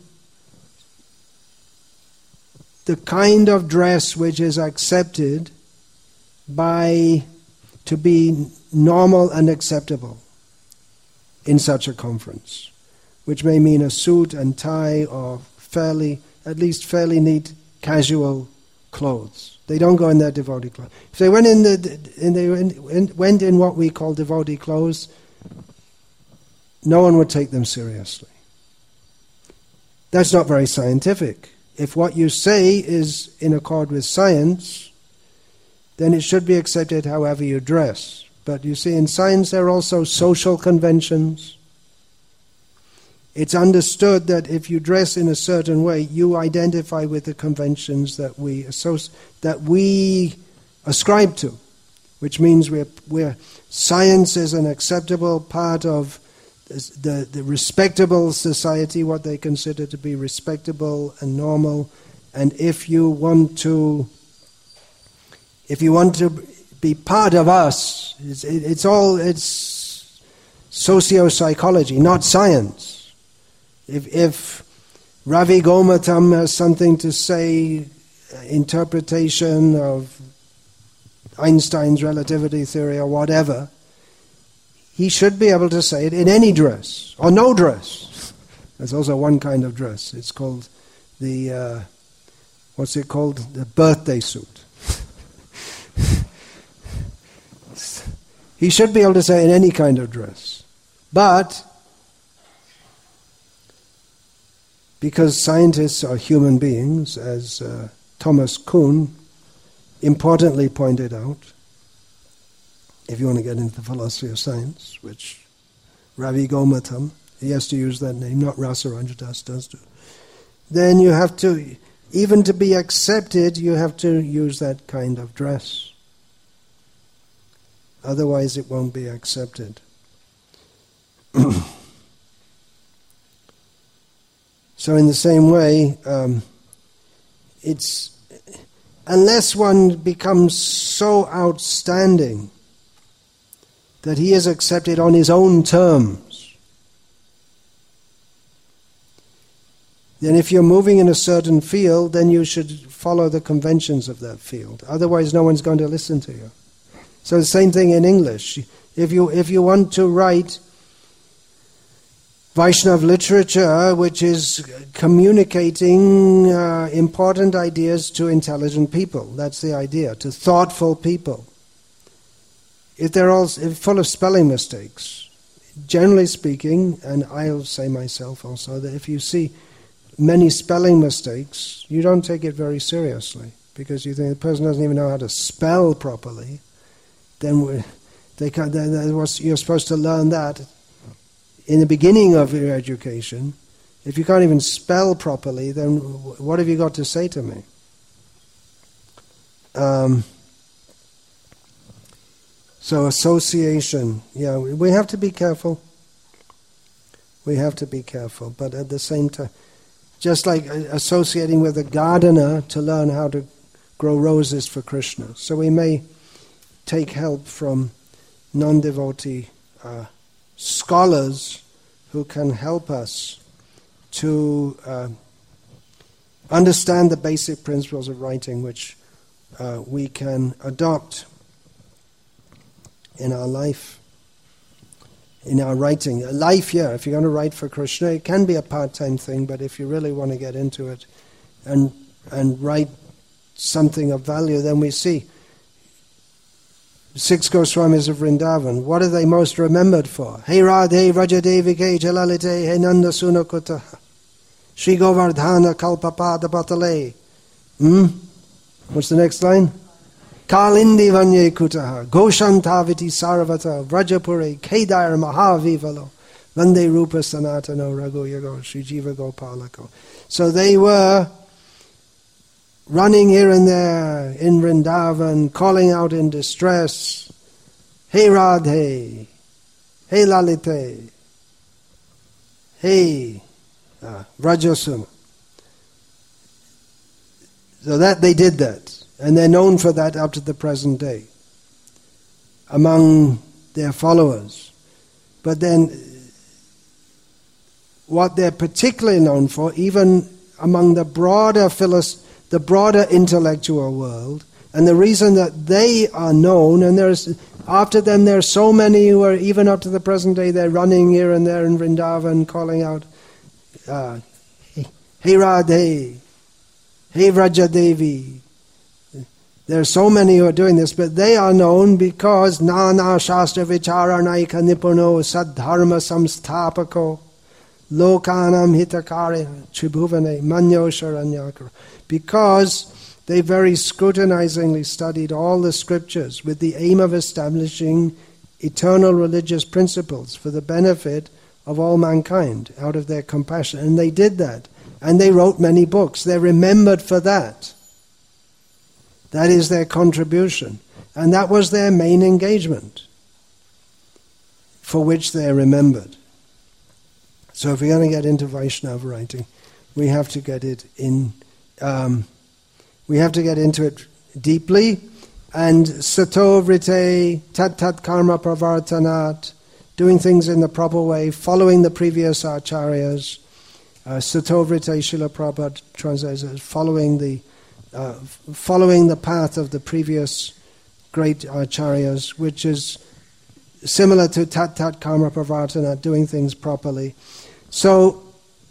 the kind of dress which is accepted by, to be normal and acceptable in such a conference, which may mean a suit and tie or fairly, at least fairly neat, casual clothes. They don't go in their devotee clothes. If they went in the, in they went, went in what we call devotee clothes, no one would take them seriously. That's not very scientific. If what you say is in accord with science, then it should be accepted however you dress. But you see, in science there are also social conventions. It's understood that if you dress in a certain way, you identify with the conventions that we associ- that we ascribe to, which means we're, we're science is an acceptable part of the, the respectable society, what they consider to be respectable and normal. And if you want to, if you want to be part of us, it's, it, it's all it's socio-psychology, not science. If, if Ravi Gomatam has something to say, uh, interpretation of Einstein's relativity theory or whatever, he should be able to say it in any dress, or no dress. There's also one kind of dress. It's called the, uh, what's it called? The birthday suit. He should be able to say it in any kind of dress. But because scientists are human beings, as uh, Thomas Kuhn importantly pointed out, if you want to get into the philosophy of science, which Ravi Gomatam, he has to use that name, not Rasaranjan Das does do, then you have to, even to be accepted, you have to use that kind of dress. Otherwise it won't be accepted. So in the same way, um, it's unless one becomes so outstanding that he is accepted on his own terms, then if you're moving in a certain field, then you should follow the conventions of that field. Otherwise no one's going to listen to you. So the same thing in English. If you if you want to write Vaishnava literature, which is communicating uh, important ideas to intelligent people. That's the idea, to thoughtful people. If they're all if full of spelling mistakes, generally speaking, and I'll say myself also, that if you see many spelling mistakes, you don't take it very seriously, because you think the person doesn't even know how to spell properly. Then we, they can't, they, they, you're supposed to learn that in the beginning of your education. If you can't even spell properly, then what have you got to say to me? Um, so association, yeah, we have to be careful. We have to be careful, but at the same time, just like associating with a gardener to learn how to grow roses for Krishna. So we may take help from non-devotee uh, scholars who can help us to uh, understand the basic principles of writing, which uh, we can adopt in our life, in our writing. Life, yeah, if you're going to write for Krishna, it can be a part-time thing, but if you really want to get into it and and write something of value, then we see six Goswamis of Vrindavan, what are they most remembered for? Hey Radhe Vrajadevike Jalalite Hey Nanda Sunakutta Shri Govardhana Kalpapada Patale. Hmm? What's the next line? Kalindi Vanye Kutaha Goshantaviti Saravata Vrajapure Kedar Mahavivalo Vande Rupa Sanatano Raghu Yago Sri Jiva Gopalako. So they were running here and there in Vrindavan, calling out in distress, Hey Radhe, Hey Lalite, Hey uh, Vrajasuna. So that they did that, and they're known for that up to the present day among their followers. But then what they're particularly known for, even among the broader philosophy, the broader intellectual world, and the reason that they are known, and there's after them there are so many who are, even up to the present day, they're running here and there in Vrindavan, calling out, uh, Hey Radhe, Hey Vrajadevi. There are so many who are doing this, but they are known because Nana Shastra Vicharanaika Nipuno Sadharma Samsthapako Lokanam Hitakari Tribhuvane Manyo Sharanyakara. Because they very scrutinizingly studied all the scriptures with the aim of establishing eternal religious principles for the benefit of all mankind out of their compassion. And they did that. And they wrote many books. They're remembered for that. That is their contribution. And that was their main engagement, for which they're remembered. So if we're going to get into Vaishnava writing, we have to get it in, um, we have to get into it deeply. And sato vrite, tat tat karma pravartanat, doing things in the proper way, following the previous acharyas. Uh, sato vrite, Srila Prabhupada translates as following the Uh, following the path of the previous great acharyas, which is similar to tat tat karma pravartana, doing things properly. So,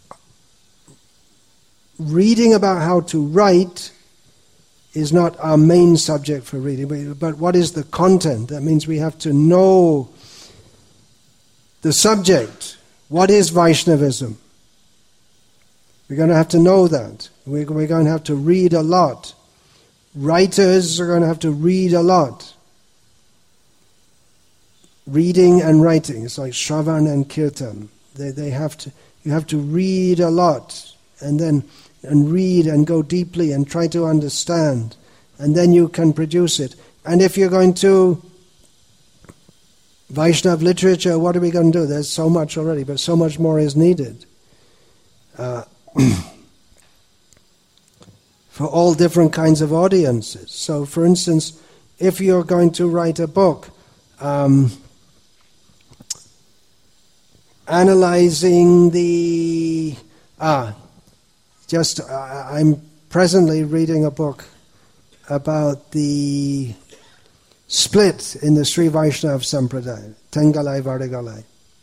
reading about how to write is not our main subject for reading, but what is the content? That means we have to know the subject. What is Vaishnavism? We're going to have to know that. We're going to have to read a lot. Writers are going to have to read a lot. Reading and writing. It's like Shravan and Kirtan. They they have to you have to read a lot and then and read and go deeply and try to understand. And then you can produce it. And if you're going to Vaishnava literature, what are we going to do? There's so much already, but so much more is needed. Uh, for all different kinds of audiences. So, for instance, if you're going to write a book um, analyzing the... Ah, just, uh, I'm presently reading a book about the split in the Sri Vaishnava Sampradaya, Tengalai Vardagalai.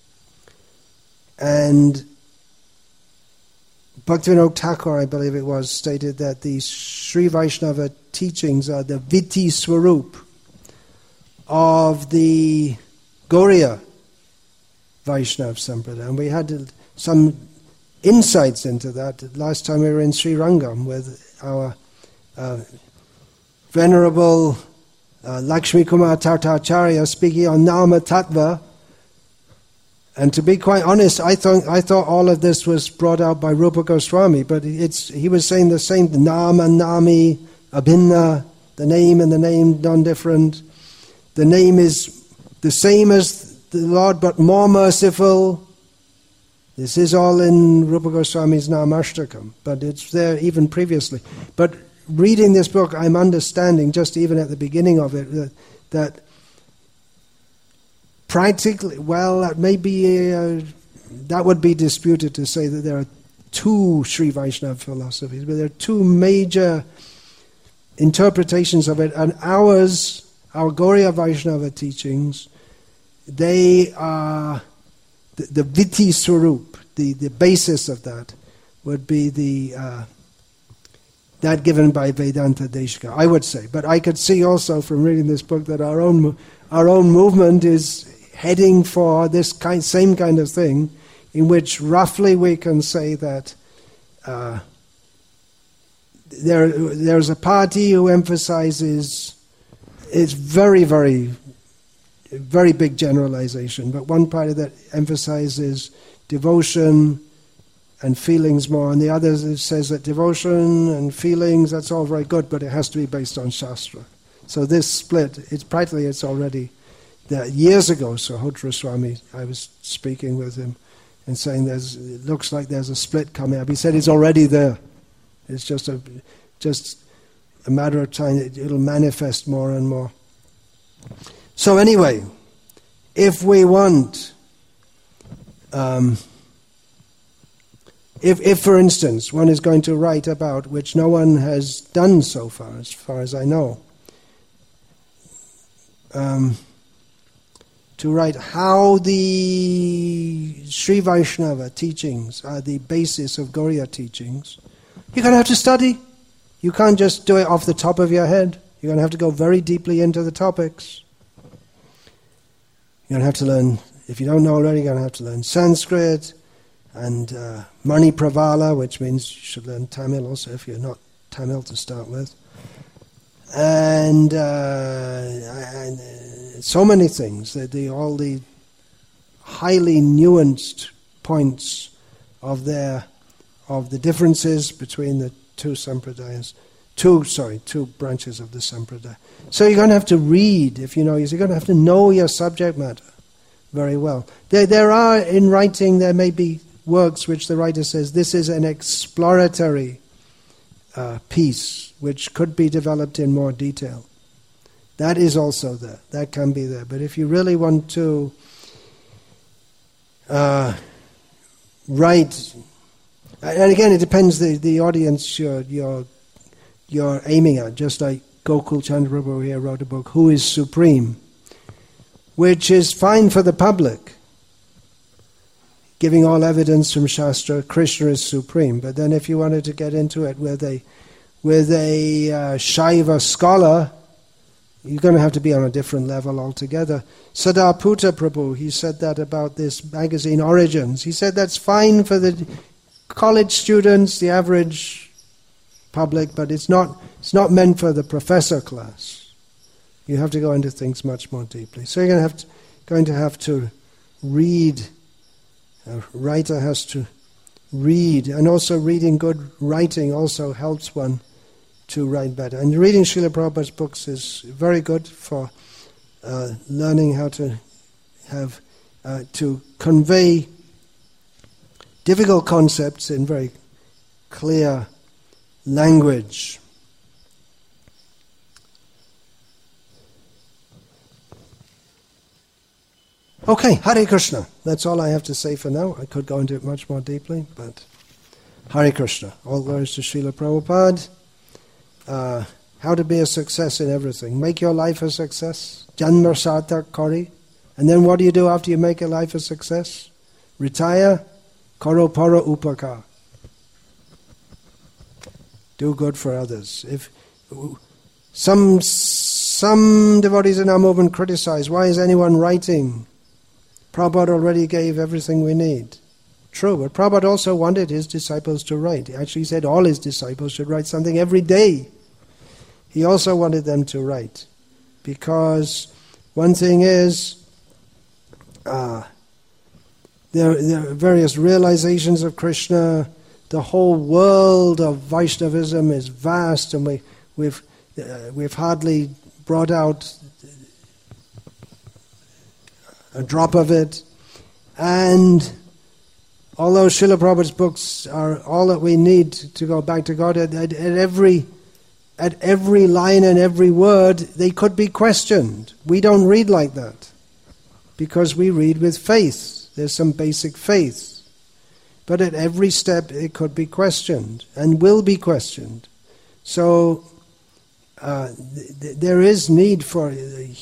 And Bhaktivinoda Thakur, I believe it was, stated that the Sri Vaishnava teachings are the Viti Swarup of the Gauriya Vaishnava Sampradaya. And we had some insights into that last time we were in Sri Rangam with our uh, Venerable uh, Lakshmi Kumar Tartacharya speaking on Nama Tattva. And to be quite honest, I thought I thought all of this was brought out by Rupa Goswami, but it's he was saying the same, Nama, Nami, Abhinna, the name and the name non-different. The name is the same as the Lord, but more merciful. This is all in Rupa Goswami's Namashtakam, but it's there even previously. But reading this book, I'm understanding, just even at the beginning of it, that, that practically, well, that may be, uh, that would be disputed to say that there are two Sri Vaishnava philosophies, but there are two major interpretations of it, and ours, our Gauriya Vaishnava teachings, they are the, the Viti Swarup, the, the basis of that would be the uh, that given by Vedanta Deshika, I would say. But I could see also from reading this book that our own our own movement is heading for this kind, same kind of thing, in which roughly we can say that uh, there there's a party who emphasizes, it's very, very, very big generalization, but one party that emphasizes devotion and feelings more. And the other says that devotion and feelings, that's all very good, but it has to be based on Shastra. So this split, it's practically it's already there. Years ago, Sahotra Swami, I was speaking with him and saying there's it looks like there's a split coming up. He said it's already there. It's just a just a matter of time. It, it'll manifest more and more. So anyway, if we want, um, if, if for instance, one is going to write about, which no one has done so far, as far as I know, um, to write how the Sri Vaishnava teachings are the basis of Gauriya teachings, you're going to have to study. You can't just do it off the top of your head. You're going to have to go very deeply into the topics. You're going to have to learn, if you don't know already, you're going to have to learn Sanskrit and uh, Mani Pravala, which means you should learn Tamil also if you're not Tamil to start with. And, uh, and uh, so many things, the, the, all the highly nuanced points of their of the differences between the two sampradayas, two sorry, two branches of the sampradaya. So you're going to have to read, if you know, you're going to have to know your subject matter very well. There, there are in writing, there may be works which the writer says this is an exploratory uh, piece which could be developed in more detail. That is also there. That can be there. But if you really want to uh, write, and again, it depends the the audience you're you're you're aiming at. Just like Gokul Chandra Prabhu here wrote a book, Who is Supreme, which is fine for the public, giving all evidence from Shastra, Krishna is supreme. But then if you wanted to get into it with a with a uh, Shaiva scholar, you're going to have to be on a different level altogether. Sadaputa Prabhu, he said that about this magazine Origins. He said that's fine for the college students, the average public, but it's not it's not meant for the professor class. You have to go into things much more deeply. So you're going to have to, going to, have to read. A writer has to read, and also reading good writing also helps one to write better. And reading Srila Prabhupada's books is very good for uh, learning how to have uh, to convey difficult concepts in very clear language. Okay, Hare Krishna. That's all I have to say for now. I could go into it much more deeply, but Hare Krishna. All glories to Srila Prabhupada. Uh, how to be a success in everything. Make your life a success. Janma sarthak kari. And then what do you do after you make a life a success? Retire. Karo para upakar. Do good for others. If some some devotees in our movement criticize, why is anyone writing? Prabhupada already gave everything we need. True, but Prabhupada also wanted his disciples to write. He actually said all his disciples should write something every day. He also wanted them to write. Because one thing is, uh, there, there are various realizations of Krishna. The whole world of Vaishnavism is vast, and we, we've, uh, we've hardly brought out a drop of it. And although Srila Prabhupada's books are all that we need to go back to God, at, at, at every at every line and every word, they could be questioned. We don't read like that, because we read with faith. There's some basic faith. But at every step it could be questioned, and will be questioned. So uh, th- th- there is need for a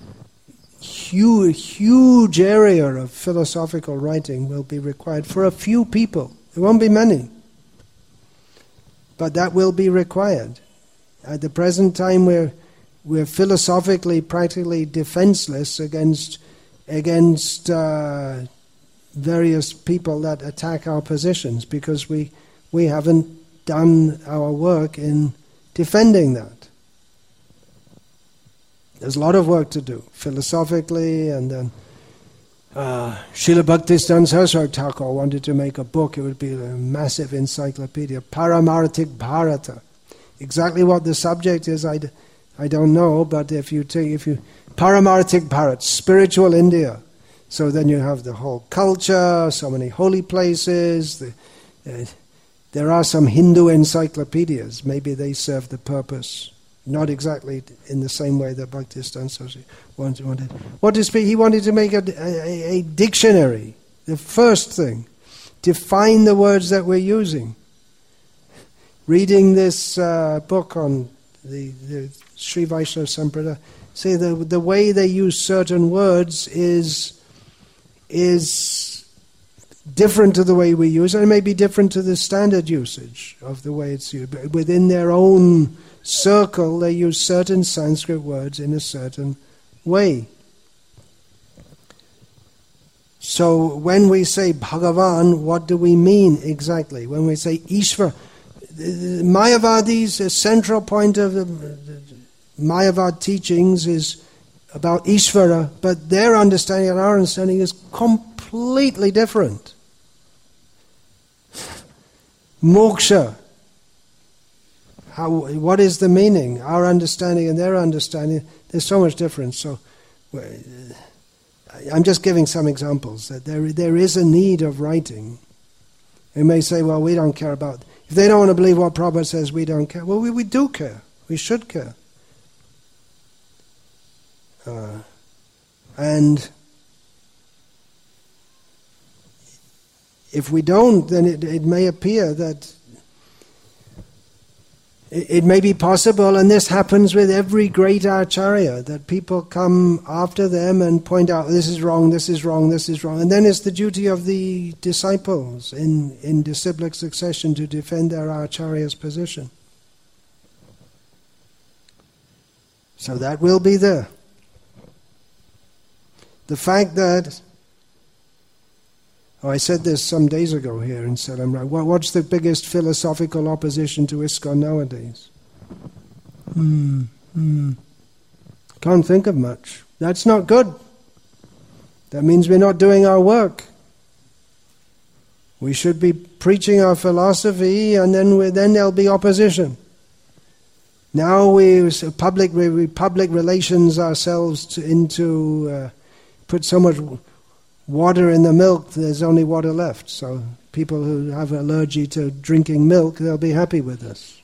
huge, huge area of philosophical writing will be required for a few people. There won't be many. But that will be required. At the present time, we're we're philosophically practically defenseless against against uh, various people that attack our positions, because we we haven't done our work in defending that. There's a lot of work to do philosophically, and then uh, Srila Bhaktisiddhanta Saraswati Thakur wanted to make a book, it would be a massive encyclopedia, Paramarthik Bharata. Exactly what the subject is, I, d- I don't know, but if you take, if you, Paramarthik Bharat, spiritual India. So then you have the whole culture, so many holy places. The, uh, there are some Hindu encyclopedias, maybe they serve the purpose. Not exactly in the same way that Bhaktisiddhanta Saraswati wanted. What to speak? He wanted to make a, a, a dictionary, the first thing. Define the words that we're using. Reading this uh, book on the, the Sri Vaishnava Sampradaya, say the the way they use certain words is is different to the way we use it. It may be different to the standard usage of the way it's used. But within their own circle, they use certain Sanskrit words in a certain way. So when we say Bhagavan, what do we mean exactly? When we say Ishvara, Mayavadi's central point of the Mayavad teachings is about Ishvara, but their understanding and our understanding is completely different. Moksha, how, what is the meaning? Our understanding and their understanding, there's so much difference. So I'm just giving some examples that there there is a need of writing. You may say, well, we don't care about... If they don't want to believe what Prabhupada says, we don't care. Well, we, we do care. We should care. Uh, and if we don't, then it, it may appear that it, it may be possible, and this happens with every great acharya, that people come after them and point out, this is wrong, this is wrong, this is wrong. And then it's the duty of the disciples in, in disciplic succession to defend their acharya's position. So that will be there. The fact that, oh, I said this some days ago here in Salem, right? What's the biggest philosophical opposition to ISKCON nowadays? Hmm, hmm. Can't think of much. That's not good. That means we're not doing our work. We should be preaching our philosophy, and then we, then there'll be opposition. Now we public we public relations ourselves to, into uh, put so much water in the milk, there's only water left. So people who have an allergy to drinking milk, they'll be happy with us.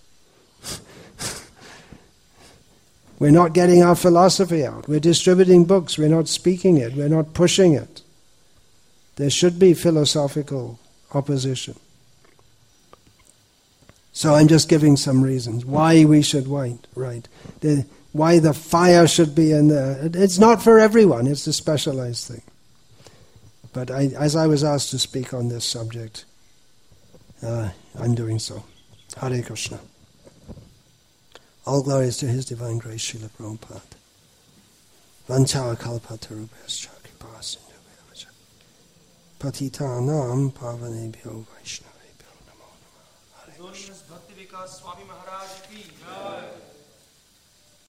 We're not getting our philosophy out. We're distributing books. We're not speaking it. We're not pushing it. There should be philosophical opposition. So I'm just giving some reasons why we should write. Right. The, why the fire should be in there. It's not for everyone. It's a specialized thing. But I, as I was asked to speak on this subject, uh, I'm doing so. Hare Krishna. All glories to His Divine Grace, Srila Prabhupada. Vancha kalpatarubhyascha kripasindhubhyavacha. Patitanam pavanebhyo vaishnavebhyo namo namah. Hare Krishna.